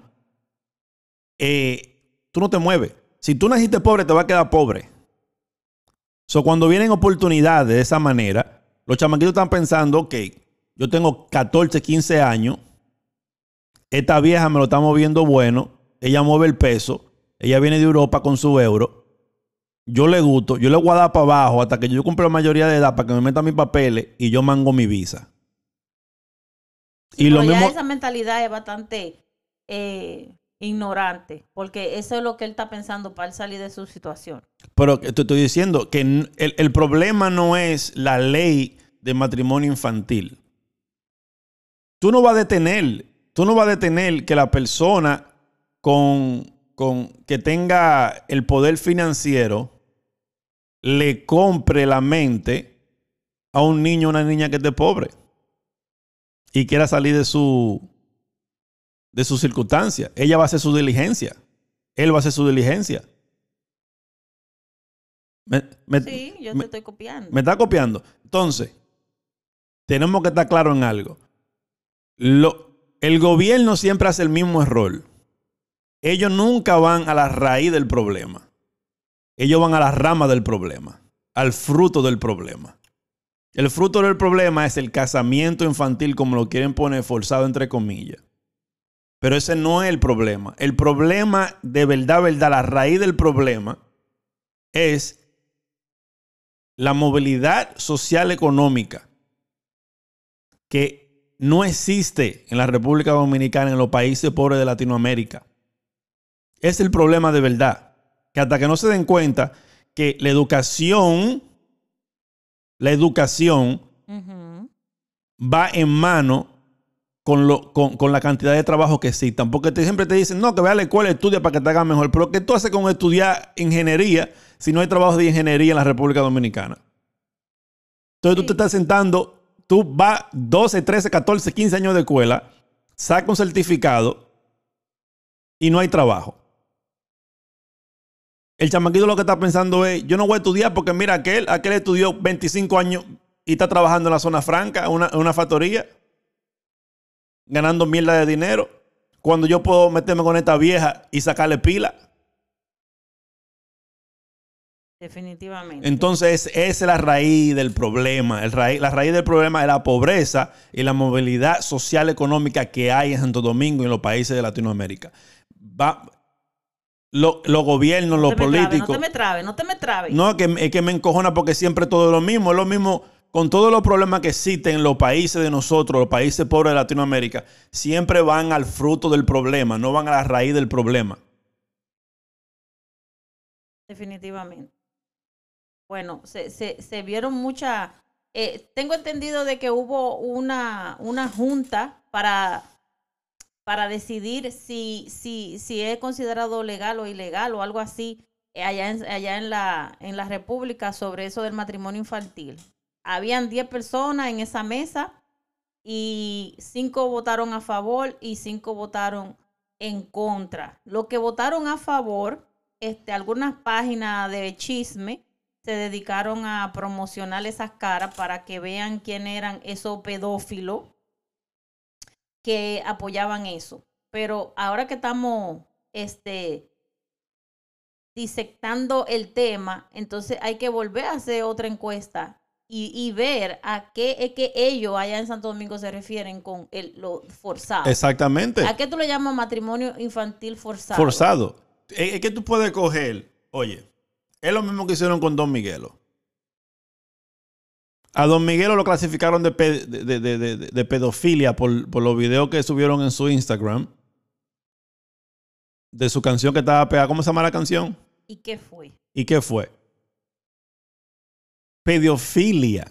eh, tú no te mueves. Si tú naciste pobre, te vas a quedar pobre. So, cuando vienen oportunidades de esa manera, los chamaquitos están pensando: ok, yo tengo catorce, quince años, esta vieja me lo está moviendo bueno, ella mueve el peso, ella viene de Europa con su euro, yo le gusto, yo le voy a dar para abajo hasta que yo cumpla la mayoría de edad para que me metan mis papeles y yo mango mi visa. Sí, y pero lo ya mismo, esa mentalidad es bastante eh, ignorante, porque eso es lo que él está pensando para él salir de su situación. Pero te estoy diciendo que el, el problema no es la ley de matrimonio infantil. Tú no vas a detener, tú no vas a detener que la persona con, con que tenga el poder financiero le compre la mente a un niño o una niña que esté pobre y quiera salir de su de sus circunstancias. Ella va a hacer su diligencia. Él va a hacer su diligencia. Me, me, Sí, yo me, te estoy copiando. Me está copiando. Entonces, tenemos que estar claros en algo. Lo, el gobierno siempre hace el mismo error. Ellos nunca van a la raíz del problema. ellos van a la rama del problema, al fruto del problema. El fruto del problema es el casamiento infantil, como lo quieren poner forzado entre comillas. Pero ese no es el problema. El problema de verdad, verdad, la raíz del problema es la movilidad social económica que no existe en la República Dominicana, en los países pobres de Latinoamérica. Es el problema de verdad. Que hasta que no se den cuenta que la educación, la educación Ujú. va en mano con, lo, con, con la cantidad de trabajo que existan. Porque te, siempre te dicen, no, que vaya a la escuela, estudia para que te haga mejor. Pero ¿qué tú haces con estudiar ingeniería si no hay trabajo de ingeniería en la República Dominicana? Entonces Sí. tú te estás sentando, tú vas doce, trece, catorce, quince años de escuela, sacas un certificado y no hay trabajo. El chamaquito lo que está pensando es, yo no voy a estudiar porque mira, aquel, aquel estudió veinticinco años y está trabajando en la zona franca, en una, en una factoría, ganando mierda de dinero, cuando yo puedo meterme con esta vieja y sacarle pila. Definitivamente. Entonces, esa es la raíz del problema. El raíz, la raíz del problema es la pobreza y la movilidad social económica que hay en Santo Domingo y en los países de Latinoamérica. Va, lo, los gobiernos, No los te me trabes, políticos. no te me trabes, no te me trabes. No, que, es que me encojona porque siempre todo es lo mismo. Es lo mismo con todos los problemas que existen en los países de nosotros, los países pobres de Latinoamérica. Siempre van al fruto del problema, no van a la raíz del problema. Definitivamente. Bueno, se, se, se vieron muchas... Eh, tengo entendido de que hubo una, una junta para, para decidir si, si, si es considerado legal o ilegal o algo así eh, allá, en, allá en, la, en la República sobre eso del matrimonio infantil. Habían diez personas en esa mesa y cinco votaron a favor y cinco votaron en contra. Los que votaron a favor, este, algunas páginas de chisme se dedicaron a promocionar esas caras para que vean quién eran esos pedófilos que apoyaban eso. Pero ahora que estamos este, disectando el tema, entonces hay que volver a hacer otra encuesta y, y ver a qué es que ellos allá en Santo Domingo se refieren con el, lo forzado. Exactamente. ¿A qué tú le llamas matrimonio infantil forzado? Forzado. Es que tú puedes coger, oye, es lo mismo que hicieron con Don Miguelo. A Don Miguelo lo clasificaron de, pe, de, de, de, de, de pedofilia por, por los videos que subieron en su Instagram de su canción que estaba pegada. ¿Cómo se llama la canción? ¿Y qué fue? ¿Y qué fue? Pedofilia.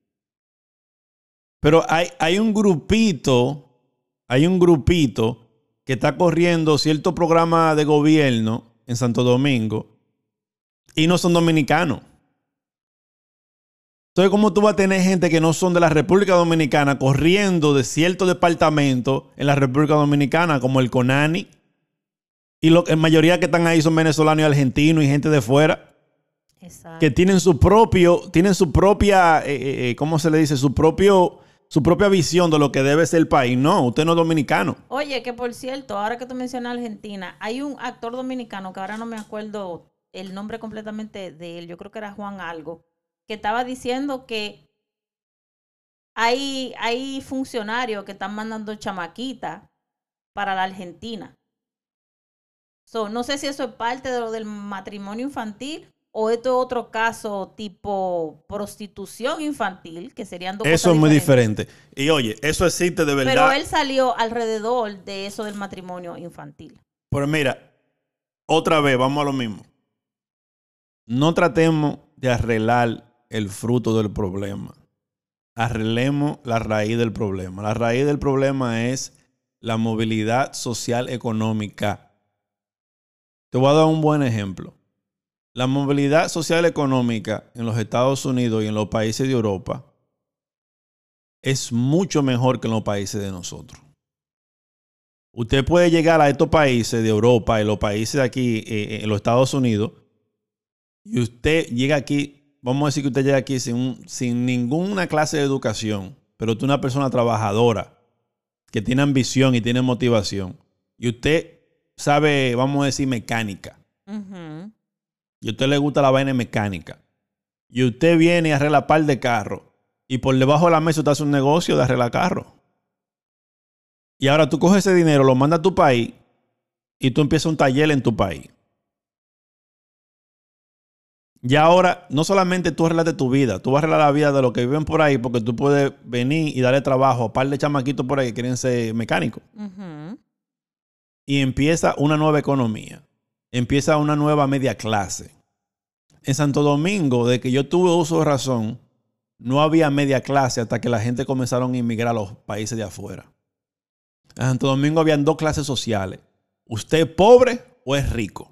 Pero hay, hay un grupito, hay un grupito que está corriendo cierto programa de gobierno en Santo Domingo y no son dominicanos. Entonces, ¿cómo tú vas a tener gente que no son de la República Dominicana corriendo de ciertos departamentos en la República Dominicana, como el CONANI? Y lo, la mayoría que están ahí son venezolanos y argentinos y gente de fuera. Exacto. Que tienen su propio, tienen su propia, eh, eh, ¿cómo se le dice? Su propio, su propia visión de lo que debe ser el país. No, usted no es dominicano. Oye, que por cierto, ahora que tú mencionas Argentina, hay un actor dominicano que ahora no me acuerdo el nombre completamente de él, yo creo que era Juan algo, que estaba diciendo que hay, hay funcionarios que están mandando chamaquitas para la Argentina. So, no sé si eso es parte de lo del matrimonio infantil o esto es otro caso tipo prostitución infantil, que serían dos Eso cosas es muy diferentes. diferente. Y oye, eso existe de verdad. Pero él salió alrededor de eso del matrimonio infantil. Pero mira, otra vez, vamos a lo mismo. No tratemos de arreglar el fruto del problema. Arreglemos la raíz del problema. La raíz del problema es la movilidad social económica. Te voy a dar un buen ejemplo. La movilidad social económica en los Estados Unidos y en los países de Europa es mucho mejor que en los países de nosotros. Usted puede llegar a estos países de Europa y los países de aquí eh, en los Estados Unidos y usted llega aquí, vamos a decir que usted llega aquí sin, un, sin ninguna clase de educación, pero usted es una persona trabajadora que tiene ambición y tiene motivación y usted sabe, vamos a decir, mecánica. Uh-huh. y a usted le gusta la vaina mecánica, y usted viene y arregla par de carros, y por debajo de la mesa usted hace un negocio de arreglar carros. Y ahora tú coges ese dinero, lo mandas a tu país, y tú empiezas un taller en tu país. Y ahora, no solamente tú arreglas tu vida, tú vas a arreglar la vida de los que viven por ahí, porque tú puedes venir y darle trabajo a un par de chamaquitos por ahí que quieren ser mecánicos. Ujú. Y empieza una nueva economía. Empieza una nueva media clase. En Santo Domingo, de que yo tuve uso de razón, no había media clase hasta que la gente comenzaron a inmigrar a los países de afuera. En Santo Domingo habían dos clases sociales. ¿Usted es pobre o es rico?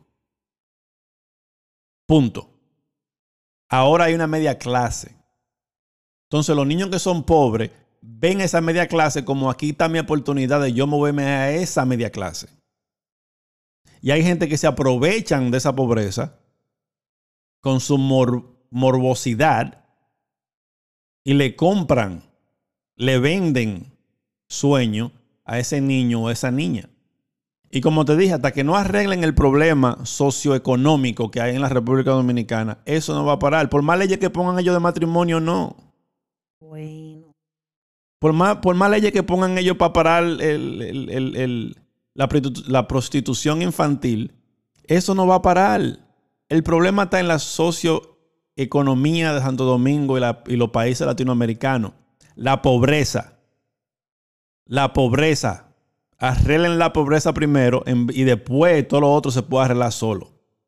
Punto. Ahora hay una media clase. Entonces los niños que son pobres ven esa media clase como aquí está mi oportunidad de yo moverme a esa media clase. Y hay gente que se aprovechan de esa pobreza con su mor morbosidad y le compran, le venden sueño a ese niño o a esa niña. Y como te dije, hasta que no arreglen el problema socioeconómico que hay en la República Dominicana, eso no va a parar. Por más leyes que pongan ellos de matrimonio, no. Bueno. Por más, por más leyes que pongan ellos para parar el, el, el, el, la, la prostitución infantil, eso no va a parar. El problema está en la socioeconomía de Santo Domingo y, la, y los países latinoamericanos. La pobreza. La pobreza. Arreglen la pobreza primero en, y después todo lo otro se puede arreglar solo.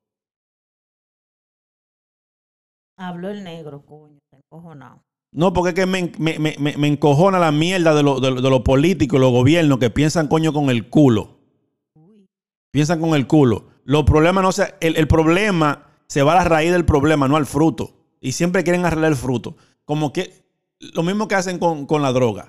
Habló el negro, coño, está encojonado. No, porque es que me, me, me, me encojona la mierda de los de, de lo políticos, los gobiernos que piensan coño con el culo. Uy. Piensan con el culo. Los problemas no se, el, el problema se va a la raíz del problema, no al fruto. Y siempre quieren arreglar el fruto. Como que lo mismo que hacen con, con la droga.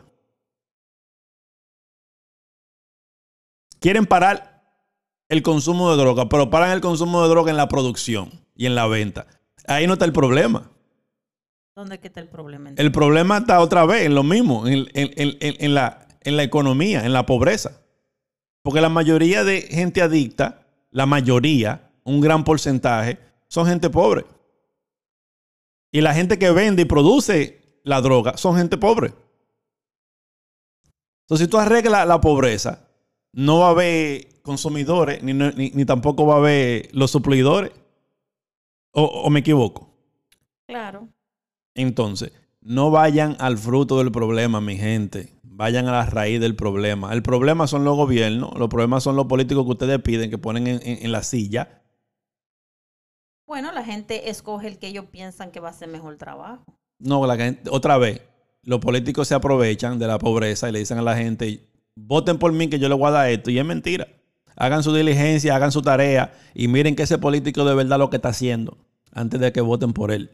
Quieren parar el consumo de droga, pero paran el consumo de droga en la producción y en la venta. Ahí no está el problema. ¿Dónde está el problema? El problema está otra vez en lo mismo, en, en, en, en, la, en la economía, en la pobreza. Porque la mayoría de gente adicta, la mayoría, un gran porcentaje, son gente pobre. Y la gente que vende y produce la droga son gente pobre. Entonces, si tú arreglas la pobreza, no va a haber consumidores, ni, ni, ni tampoco va a haber los suplidores. ¿O, o me equivoco? Claro. Entonces, no vayan al fruto del problema, mi gente. Vayan a la raíz del problema. El problema son los gobiernos, los problemas son los políticos que ustedes piden, que ponen en, en, en la silla. Bueno, la gente escoge el que ellos piensan que va a hacer mejor trabajo. No, la gente, otra vez, los políticos se aprovechan de la pobreza y le dicen a la gente, voten por mí que yo les voy a dar esto. Y es mentira. Hagan su diligencia, hagan su tarea y miren que ese político de verdad lo que está haciendo antes de que voten por él.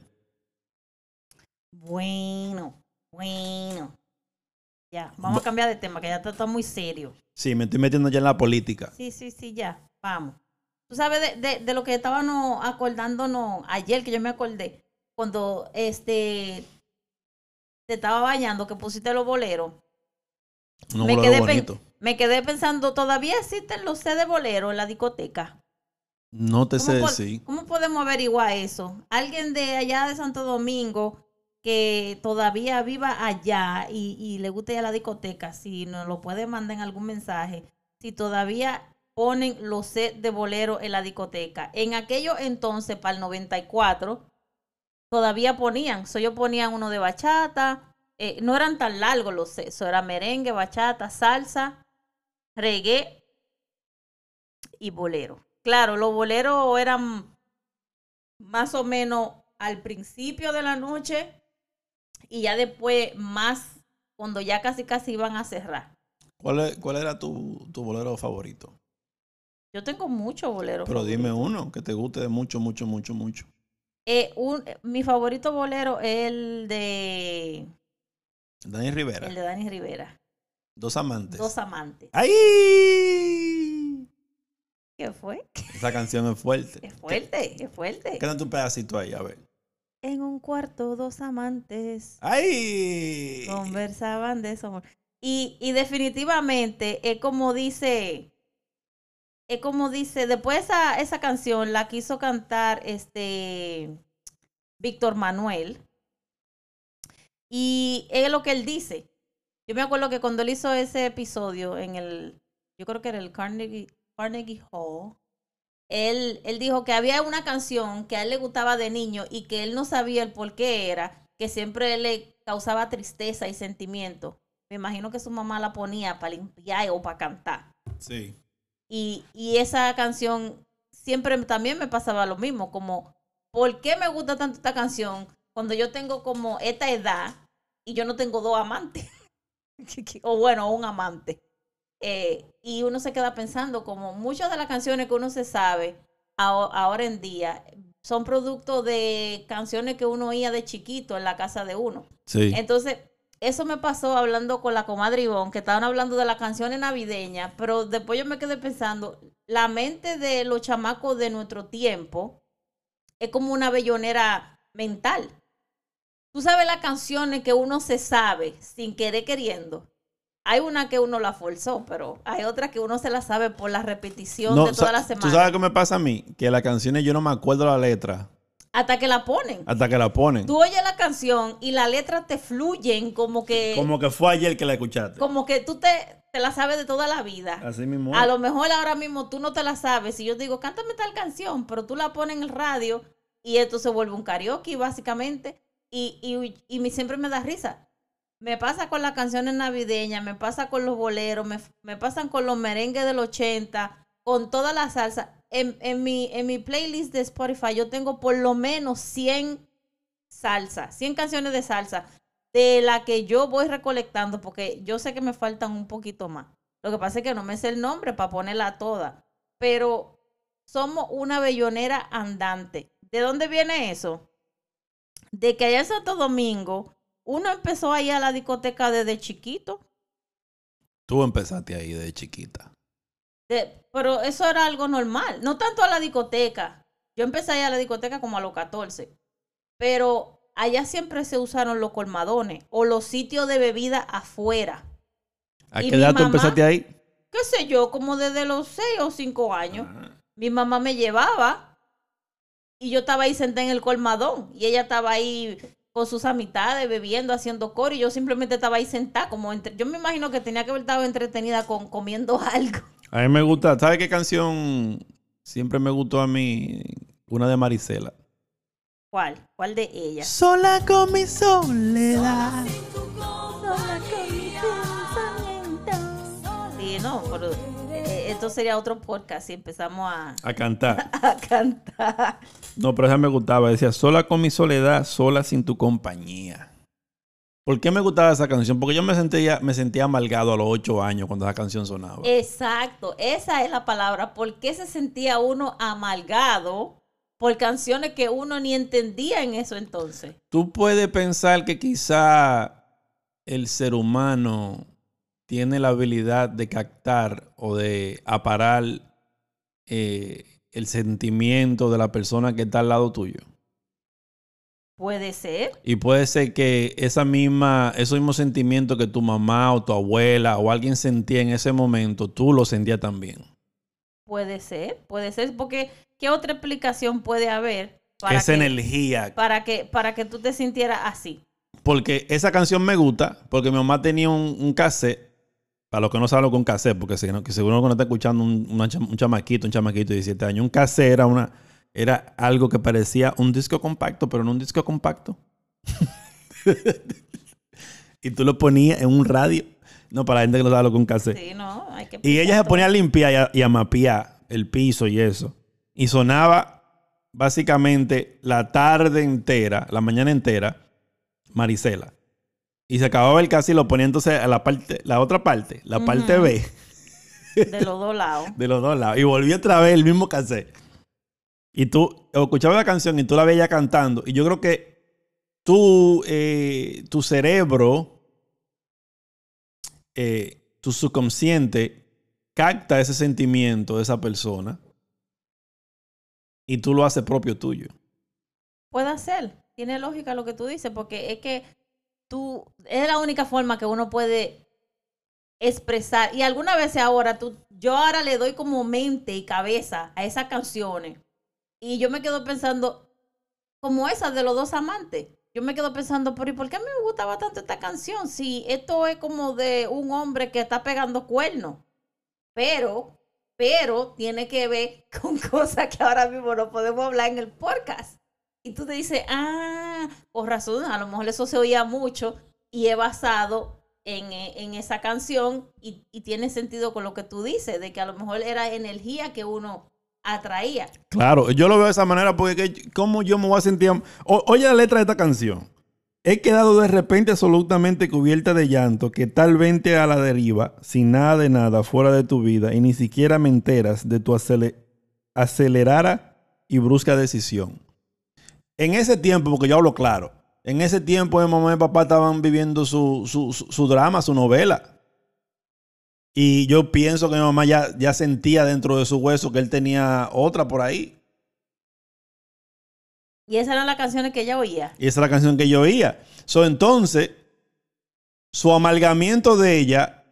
Bueno, bueno. Ya, vamos a cambiar de tema, que ya está, está muy serio. Sí, me estoy metiendo ya en la política. Sí, sí, sí, ya, vamos. Tú sabes de, de, de lo que estábamos acordándonos ayer, que yo me acordé, cuando este te estaba bañando, que pusiste los boleros. No, me, bolero quedé bonito. me quedé pensando, ¿todavía existen los C de bolero en la discoteca? No te sé ¿Cómo, po decir. ¿Cómo podemos averiguar eso? Alguien de allá de Santo Domingo que todavía viva allá y, y le guste ya la discoteca, si nos lo puede mandar en algún mensaje, si todavía ponen los sets de bolero en la discoteca. En aquellos entonces, para el noventa y cuatro, todavía ponían, so, yo ponían uno de bachata, eh, no eran tan largos los sets, so, era merengue, bachata, salsa, reggae y bolero. Claro, los boleros eran más o menos al principio de la noche y ya después más cuando ya casi casi iban a cerrar. ¿Cuál, es, cuál era tu, tu bolero favorito? Yo tengo muchos boleros. Pero favoritos. dime uno que te guste de mucho, mucho, mucho, mucho. Eh, un, mi favorito bolero es el de... Dani Rivera. El de Dani Rivera. Dos amantes. Dos amantes. ¡Ay! ¿Qué fue? Esa canción es fuerte. Es fuerte, es fuerte. Quédate un pedacito ahí, a ver. En un cuarto, dos amantes ¡Ay! conversaban de eso. Y, y definitivamente es como dice es como dice, después esa, esa canción la quiso cantar este Víctor Manuel. Y es lo que él dice. Yo me acuerdo que cuando él hizo ese episodio en el, yo creo que era el Carnegie, Carnegie Hall, él, él dijo que había una canción que a él le gustaba de niño y que él no sabía el por qué era, que siempre le causaba tristeza y sentimiento. Me imagino que su mamá la ponía para limpiar o para cantar. Sí. Y, y esa canción siempre también me pasaba lo mismo, como, ¿por qué me gusta tanto esta canción cuando yo tengo como esta edad y yo no tengo dos amantes? O bueno, un amante. Eh, y uno se queda pensando como muchas de las canciones que uno se sabe a- ahora en día son producto de canciones que uno oía de chiquito en la casa de uno. Sí. Entonces, eso me pasó hablando con la comadre Ivonne, que estaban hablando de las canciones navideñas, pero después yo me quedé pensando, la mente de los chamacos de nuestro tiempo es como una bellonera mental. Tú sabes las canciones que uno se sabe sin querer queriendo. Hay una que uno la forzó, pero hay otra que uno se la sabe por la repetición No, de toda sa- la semana. ¿Tú sabes qué me pasa a mí? Que las canciones yo no me acuerdo la letra Hasta que la ponen. hasta que la ponen. Tú oyes la canción y las letras te fluyen como que... Como que fue ayer que la escuchaste. como que tú te, te la sabes de toda la vida. Así mismo. A es. lo mejor ahora mismo tú no te la sabes. Si yo digo, cántame tal canción, pero tú la pones en el radio y esto se vuelve un karaoke, básicamente. Y, y, y me, siempre me da risa. Me pasa con las canciones navideñas, me pasa con los boleros, me, me pasan con los merengues del ochenta, con toda la salsa. En, en, mi, en mi playlist de Spotify yo tengo por lo menos cien salsa, cien canciones de salsa, de la que yo voy recolectando, porque yo sé que me faltan un poquito más. Lo que pasa es que no me sé el nombre para ponerla toda, pero somos una bellonera andante. ¿De dónde viene eso? De que allá en Santo Domingo, uno empezó a ir a la discoteca desde chiquito, Tú empezaste ahí de chiquita. de- pero eso era algo normal, no tanto a la discoteca. Yo empecé a ir a la discoteca como a los catorce, pero allá siempre se usaron los colmadones o los sitios de bebida afuera. ¿A ¿Y qué mi edad tú mamá? empezaste ahí? Qué sé yo, como desde los seis o cinco años. Ah. Mi mamá me llevaba y yo estaba ahí sentada en el colmadón y ella estaba ahí con sus amistades bebiendo, haciendo coro y yo simplemente estaba ahí sentada como entre... Yo me imagino que tenía que haber estado entretenida con comiendo algo. A mí me gusta. ¿Sabes qué canción siempre me gustó a mí? Una de Marisela. ¿Cuál? ¿Cuál de ellas? Sola con mi soledad. Sí, no, pero eh, esto sería otro podcast si empezamos a, A cantar. a cantar. No, pero esa me gustaba. Decía, sola con mi soledad, sola sin tu compañía. ¿Por qué me gustaba esa canción? Porque yo me sentía, me sentía amargado a los ocho años cuando esa canción sonaba. Exacto, esa es la palabra. ¿Por qué se sentía uno amargado por canciones que uno ni entendía en eso entonces? Tú puedes pensar que quizá el ser humano tiene la habilidad de captar o de aparar eh, el sentimiento de la persona que está al lado tuyo. Puede ser. Y puede ser que esa misma, esos mismos sentimientos que tu mamá o tu abuela o alguien sentía en ese momento, tú lo sentías también. Puede ser, puede ser, porque ¿qué otra explicación puede haber para, Esa que, energía. para, que, para que tú te sintieras así? Porque esa canción me gusta, porque mi mamá tenía un, un cassette, para los que no saben lo que es un cassette, porque seguro que seguro que no está escuchando un, una cham- un chamaquito, un chamaquito de diecisiete años, un cassette era, una, era algo que parecía un disco compacto, pero no un disco compacto. Y tú lo ponías en un radio. No, para la gente que no sabe lo que es un cassette. Sí, no, hay que Y ella se explicar ponía a todo. limpiar y a, y a mapear el piso y eso. Y sonaba básicamente la tarde entera, la mañana entera, Marisela. Y se acababa el cassette y lo ponía entonces a la parte, la otra parte, la parte Ujú. B De los dos lados. de los dos lados. Y volvía otra vez el mismo cassette. Y tú escuchabas la canción y tú la veías cantando. Y yo creo que tú, eh, tu cerebro, eh, tu subconsciente, capta ese sentimiento de esa persona y tú lo haces propio tuyo. Puede ser, tiene lógica lo que tú dices, porque es que tú, es la única forma que uno puede expresar. Y algunas veces ahora, tú, yo ahora le doy como mente y cabeza a esas canciones. Y yo me quedo pensando, como esa de los dos amantes. Yo me quedo pensando, pero ¿y por qué me gustaba tanto esta canción? Si esto es como de un hombre que está pegando cuernos. Pero, pero tiene que ver con cosas que ahora mismo no podemos hablar en el podcast. Y tú te dices, ah, por razón, a lo mejor eso se oía mucho y es basado en, en esa canción y, y tiene sentido con lo que tú dices, de que a lo mejor era energía que uno atraía. Claro, yo lo veo de esa manera porque que- ¿cómo yo me voy a sentir? O- oye la letra de esta canción. He quedado de repente absolutamente cubierta de llanto, que tal vente a la deriva, sin nada de nada, fuera de tu vida, y ni siquiera me enteras de tu acele- acelerada y brusca decisión. En ese tiempo, porque yo hablo claro, en ese tiempo mi mamá y mi papá estaban viviendo su, su, su, su drama, su novela. Y yo pienso que mi mamá ya, ya sentía dentro de su hueso que él tenía otra por ahí. Y esas eran las canciones que ella oía. Y esa es la canción que yo oía. So, entonces, su amalgamiento de ella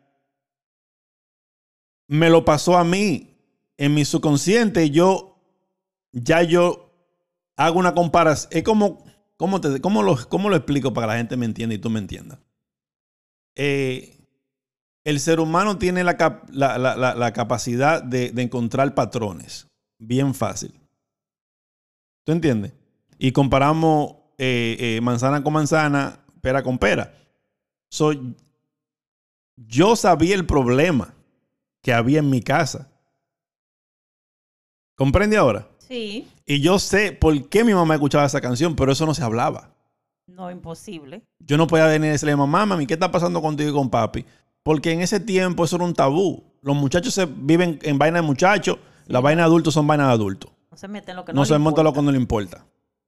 me lo pasó a mí. En mi subconsciente, yo ya yo hago una comparación. Es como, ¿cómo, te, cómo, lo, ¿cómo lo explico para que la gente me entienda y tú me entiendas? Eh, el ser humano tiene la, cap, la, la, la, la capacidad de, de encontrar patrones. Bien fácil. ¿Tú entiendes? Y comparamos eh, eh, manzana con manzana, pera con pera. So, yo sabía el problema que había en mi casa. ¿Comprende ahora? Sí. Y yo sé por qué mi mamá escuchaba esa canción, pero eso no se hablaba. No, imposible. Yo no podía venir y decirle, mamá, mami, ¿qué está pasando contigo y con papi? Porque en ese tiempo eso era un tabú. Los muchachos se viven en vaina de muchachos, sí. Las vainas de adultos son vainas de adultos. No se meten lo que no, no se le monta importa. lo que no le importa.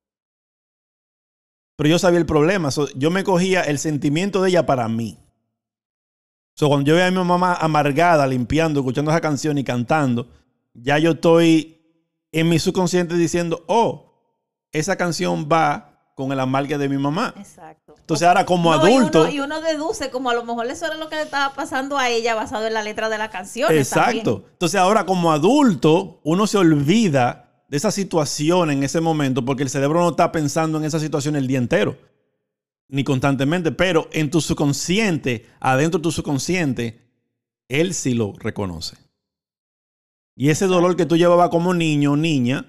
Pero yo sabía el problema. So, yo me cogía el sentimiento de ella para mí. So, cuando yo veía a mi mamá amargada, limpiando, escuchando esa canción y cantando, ya yo estoy en mi subconsciente diciendo, oh, esa canción va con el amargue de mi mamá. Exacto. Entonces ahora como No, adulto... Y uno, y uno deduce como a lo mejor eso era lo que le estaba pasando a ella basado en la letra de la canción. Exacto. También. Entonces ahora como adulto uno se olvida de esa situación en ese momento porque el cerebro no está pensando en esa situación el día entero, ni constantemente, pero en tu subconsciente, adentro de tu subconsciente, él sí lo reconoce. Y ese dolor que tú llevabas como niño o niña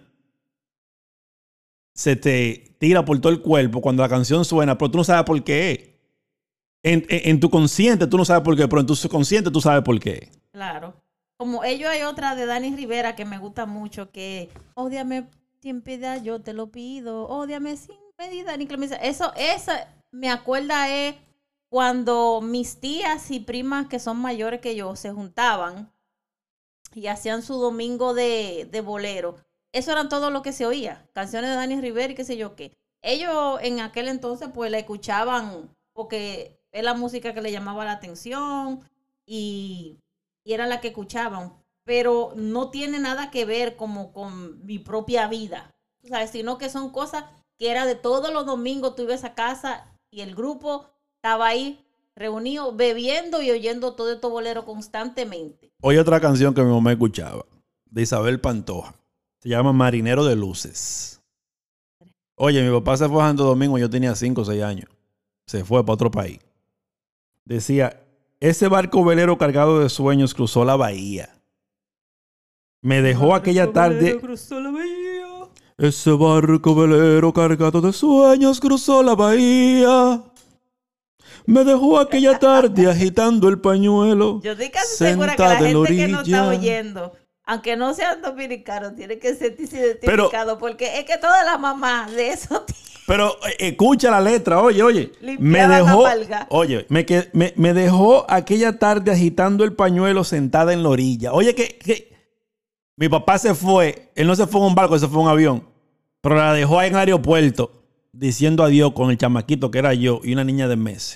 se te tira por todo el cuerpo cuando la canción suena, pero tú no sabes por qué. En, en, en tu consciente tú no sabes por qué, pero en tu subconsciente tú sabes por qué. Claro. Como ellos hay otra de Dani Rivera que me gusta mucho, que ódiame sin piedad, yo te lo pido, ódiame sin medida ni clemencia. Eso, eso me acuerda es cuando mis tías y primas que son mayores que yo se juntaban y hacían su domingo de, de bolero. Eso eran todo lo que se oía, canciones de Dani Rivera y qué sé yo qué. Ellos en aquel entonces pues la escuchaban porque es la música que le llamaba la atención y... y era la que escuchaban, pero no tiene nada que ver como con mi propia vida, ¿sabes? Sino que son cosas que era de todos los domingos, tú ibas a casa y el grupo estaba ahí reunido, bebiendo y oyendo todo estos boleros constantemente. Hoy otra canción que mi mamá escuchaba, de Isabel Pantoja, se llama Marinero de Luces. Oye, mi papá se fue a Santo Domingo, yo tenía cinco o seis años, se fue para otro país. Decía... ese barco velero cargado de sueños cruzó la bahía. Me dejó aquella tarde... Cruzó la bahía. Ese barco velero cargado de sueños cruzó la bahía. Me dejó aquella tarde agitando el pañuelo. Yo estoy casi segura que la gente que no está oyendo, aunque no sean dominicanos, tiene que sentirse identificado, porque es que todas las mamás de esos tíos... Pero eh, escucha la letra, oye, oye. Me dejó, oye, me, que, me, me dejó aquella tarde agitando el pañuelo sentada en la orilla. Oye, que, que mi papá se fue, él no se fue en un barco, se fue en un avión, pero la dejó ahí en el aeropuerto diciendo adiós con el chamaquito que era yo y una niña de meses.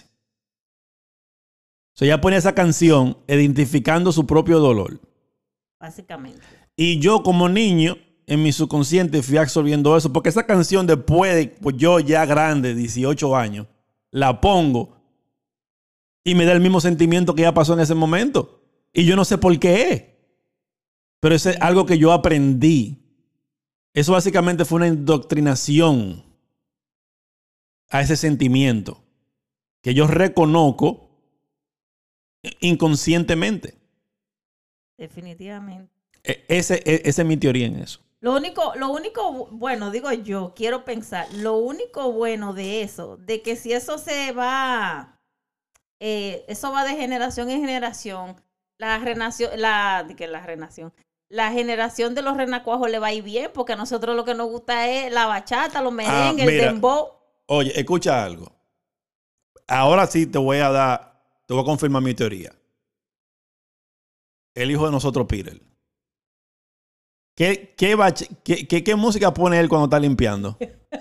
O sea, ella ponía esa canción identificando su propio dolor. Básicamente. Y yo como niño... en mi subconsciente fui absorbiendo eso. Porque esa canción después de pues yo ya grande, dieciocho años, la pongo. Y me da el mismo sentimiento que ya pasó en ese momento. Y yo no sé por qué. Pero eso es algo que yo aprendí. Eso básicamente fue una indoctrinación a ese sentimiento que yo reconozco inconscientemente. Definitivamente. E- Ese, e- esa es mi teoría en eso. Lo único, lo único, bueno, digo yo, quiero pensar, lo único bueno de eso, de que si eso se va, eh, eso va de generación en generación, la renación, la, de que la renación, la generación de los renacuajos le va a ir bien, porque a nosotros lo que nos gusta es la bachata, los merengues, el mira. dembow. Oye, escucha algo. Ahora sí te voy a dar, te voy a confirmar mi teoría. El hijo de nosotros, Peter. ¿Qué, qué, bach- qué, qué, qué música pone él cuando está limpiando?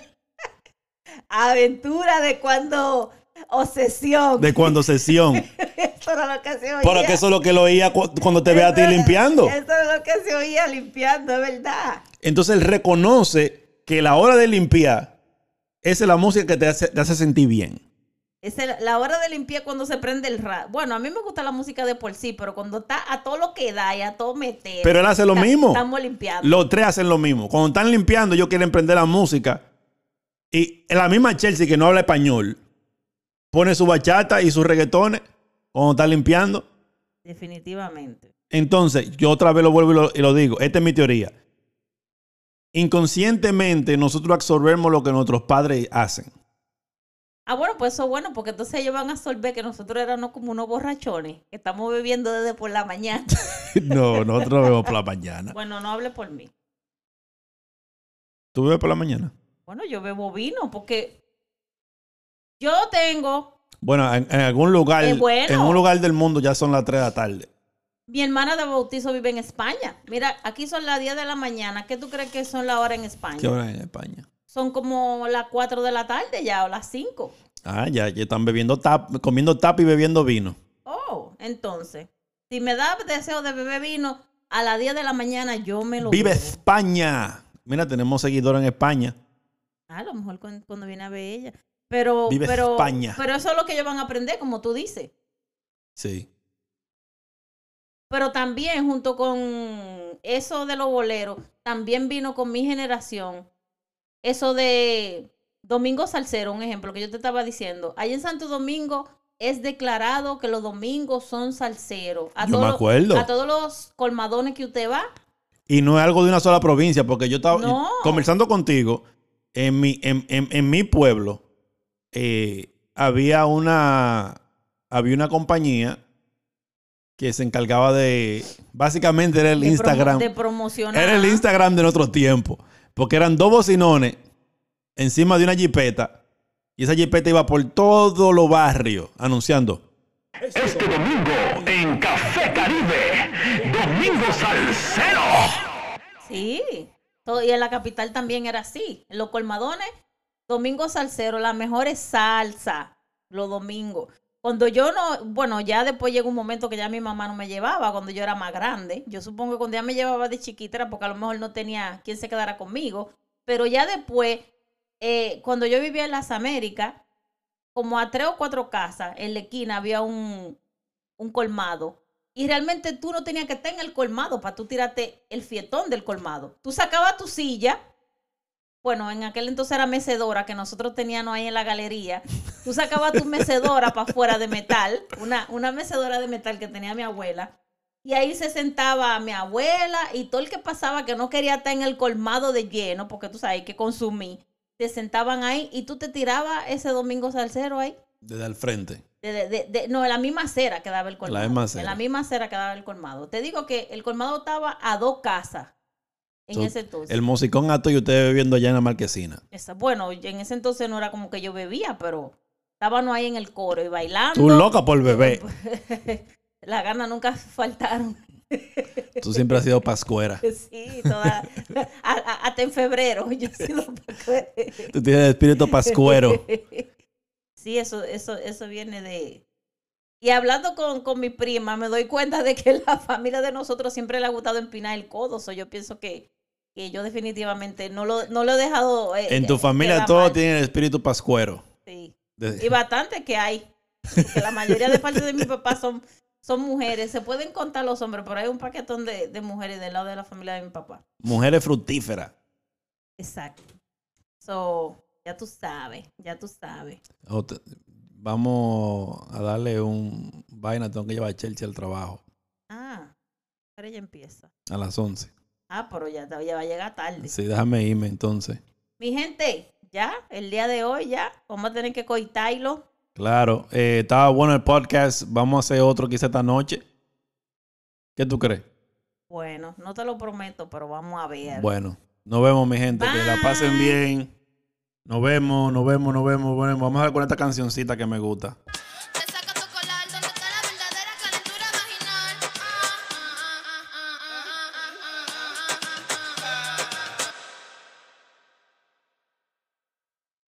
Aventura de cuando, obsesión. De cuando sesión. Eso era lo que se oía. Porque eso es lo que lo oía cu- cuando te ve a ti Eso era- limpiando. Eso es lo que se oía limpiando, es verdad. Entonces él reconoce que la hora de limpiar, esa es la música que te hace, te hace sentir bien. Es el- la hora de limpiar cuando se prende el radio. Bueno, a mí me gusta la música de por sí, pero cuando está a todo lo que da y a todo meter. Pero él hace lo está- mismo. Estamos limpiando. Los tres hacen lo mismo. Cuando están limpiando, ellos quieren prender la música. Y la misma Chelsea, que no habla español, pone su bachata y sus reggaetones cuando está limpiando. Definitivamente. Entonces, yo otra vez lo vuelvo y lo, y lo digo. Esta es mi teoría. Inconscientemente, nosotros absorbemos lo que nuestros padres hacen. Ah, bueno, pues eso es bueno, porque entonces ellos van a absorber que nosotros éramos como unos borrachones, que estamos bebiendo desde por la mañana. No, nosotros lo vemos por la mañana. Bueno, no hable por mí. ¿Tú bebes por la mañana? Bueno, yo bebo vino porque yo tengo, Bueno, en, en algún lugar, Eh, bueno. en un lugar del mundo ya son las tres de la tarde. mi hermana de bautizo vive en España. Mira, aquí son las diez de la mañana. ¿Qué tú crees que son la hora en España? ¿Qué hora es en España? Son como las cuatro de la tarde ya, o las cinco. Ah, ya, ya están bebiendo tap, comiendo tap y bebiendo vino. Oh, entonces, si me da deseo de beber vino, a las diez de la mañana yo me lo ¡Vive bebo. España! Mira, tenemos seguidores en España. Ah, a lo mejor cuando, cuando viene a ver ella. Pero, Vive pero, España. pero eso es lo que ellos van a aprender, como tú dices. Sí. Pero también, junto con eso de los boleros, también vino con mi generación eso de Domingo Salsero, un ejemplo que yo te estaba diciendo. Allá en Santo Domingo es declarado que los domingos son salseros. A Yo todos me los- acuerdo. A todos los colmadones que usted va. Y no es algo de una sola provincia, porque yo estaba No. conversando contigo, en mi, en, en- en mi pueblo eh, había una había una compañía que se encargaba de, básicamente era el de promo- Instagram. de promocionar. Era el Instagram de nuestro tiempo. Porque eran dos bocinones encima de una jipeta. Y esa jipeta iba por todos los barrios anunciando. Este domingo en Café Caribe, Domingo Salsero. Sí. Todo- y en la capital también era así. En los colmadones, Domingo Salsero, la mejor es salsa los domingos. Cuando yo no, bueno, ya después llegó un momento que ya mi mamá no me llevaba cuando yo era más grande. Yo supongo que cuando ya me llevaba de chiquita era porque a lo mejor no tenía quien se quedara conmigo. Pero ya después, eh, cuando yo vivía en las Américas, como a tres o cuatro casas en la esquina había un, un colmado. Y realmente tú no tenías que estar en el colmado para tú tirarte el fietón del colmado. Tú sacabas tu silla. Bueno, en aquel entonces era mecedora que nosotros teníamos ahí en la galería. Tú sacabas tu mecedora para afuera de metal, una, una mecedora de metal que tenía mi abuela. Y ahí se sentaba mi abuela y todo el que pasaba que no quería estar en el colmado de lleno, porque tú sabes que consumí, se sentaban ahí y tú te tirabas ese domingo salsero ahí. Desde el frente. De, de, de, de- no, en la misma acera quedaba el colmado. La misma acera. En la misma acera quedaba el colmado. Te digo que el colmado estaba a dos casas en So, ese entonces. El musicón alto y ustedes bebiendo allá en la marquesina. Esa- bueno, en ese entonces no era como que yo bebía, pero estábamos ahí en el coro y bailando. Tú loca por beber. Las ganas nunca faltaron. Tú siempre has sido pascuera. Sí, toda, a- a- hasta en febrero yo he sido pascuera. Tú tienes el espíritu pascuero. Sí, eso, eso, eso viene de... Y hablando con, con mi prima, me doy cuenta de que la familia de nosotros siempre le ha gustado empinar el codo. So, yo pienso que, que yo definitivamente no lo, no lo he dejado... eh, En tu eh, familia quedar todos mal. tienen el espíritu pascuero. Sí. De- Y bastante que hay. Porque la mayoría de parte de mi papá son, son mujeres. Se pueden contar los hombres, pero hay un paquetón de, de mujeres del lado de la familia de mi papá. Mujeres fructíferas. Exacto. So, ya tú sabes, ya tú sabes. Otra- Vamos a darle un vaina. Tengo que llevar a Chelsea al trabajo Ah, ahora ya empieza. a las once. Ah, pero ya, ya va a llegar tarde. Sí, déjame irme entonces. Mi gente, ya, el día de hoy ya, vamos a tener que coitarlo. Claro, eh, estaba bueno el podcast. Vamos a hacer otro quizá esta noche. ¿Qué tú crees? Bueno, no te lo prometo, pero vamos a ver. Bueno, nos vemos, mi gente. Que la pasen Bye. bien. Nos vemos, nos vemos, nos vemos. Bueno, vamos a ver con esta cancioncita que me gusta.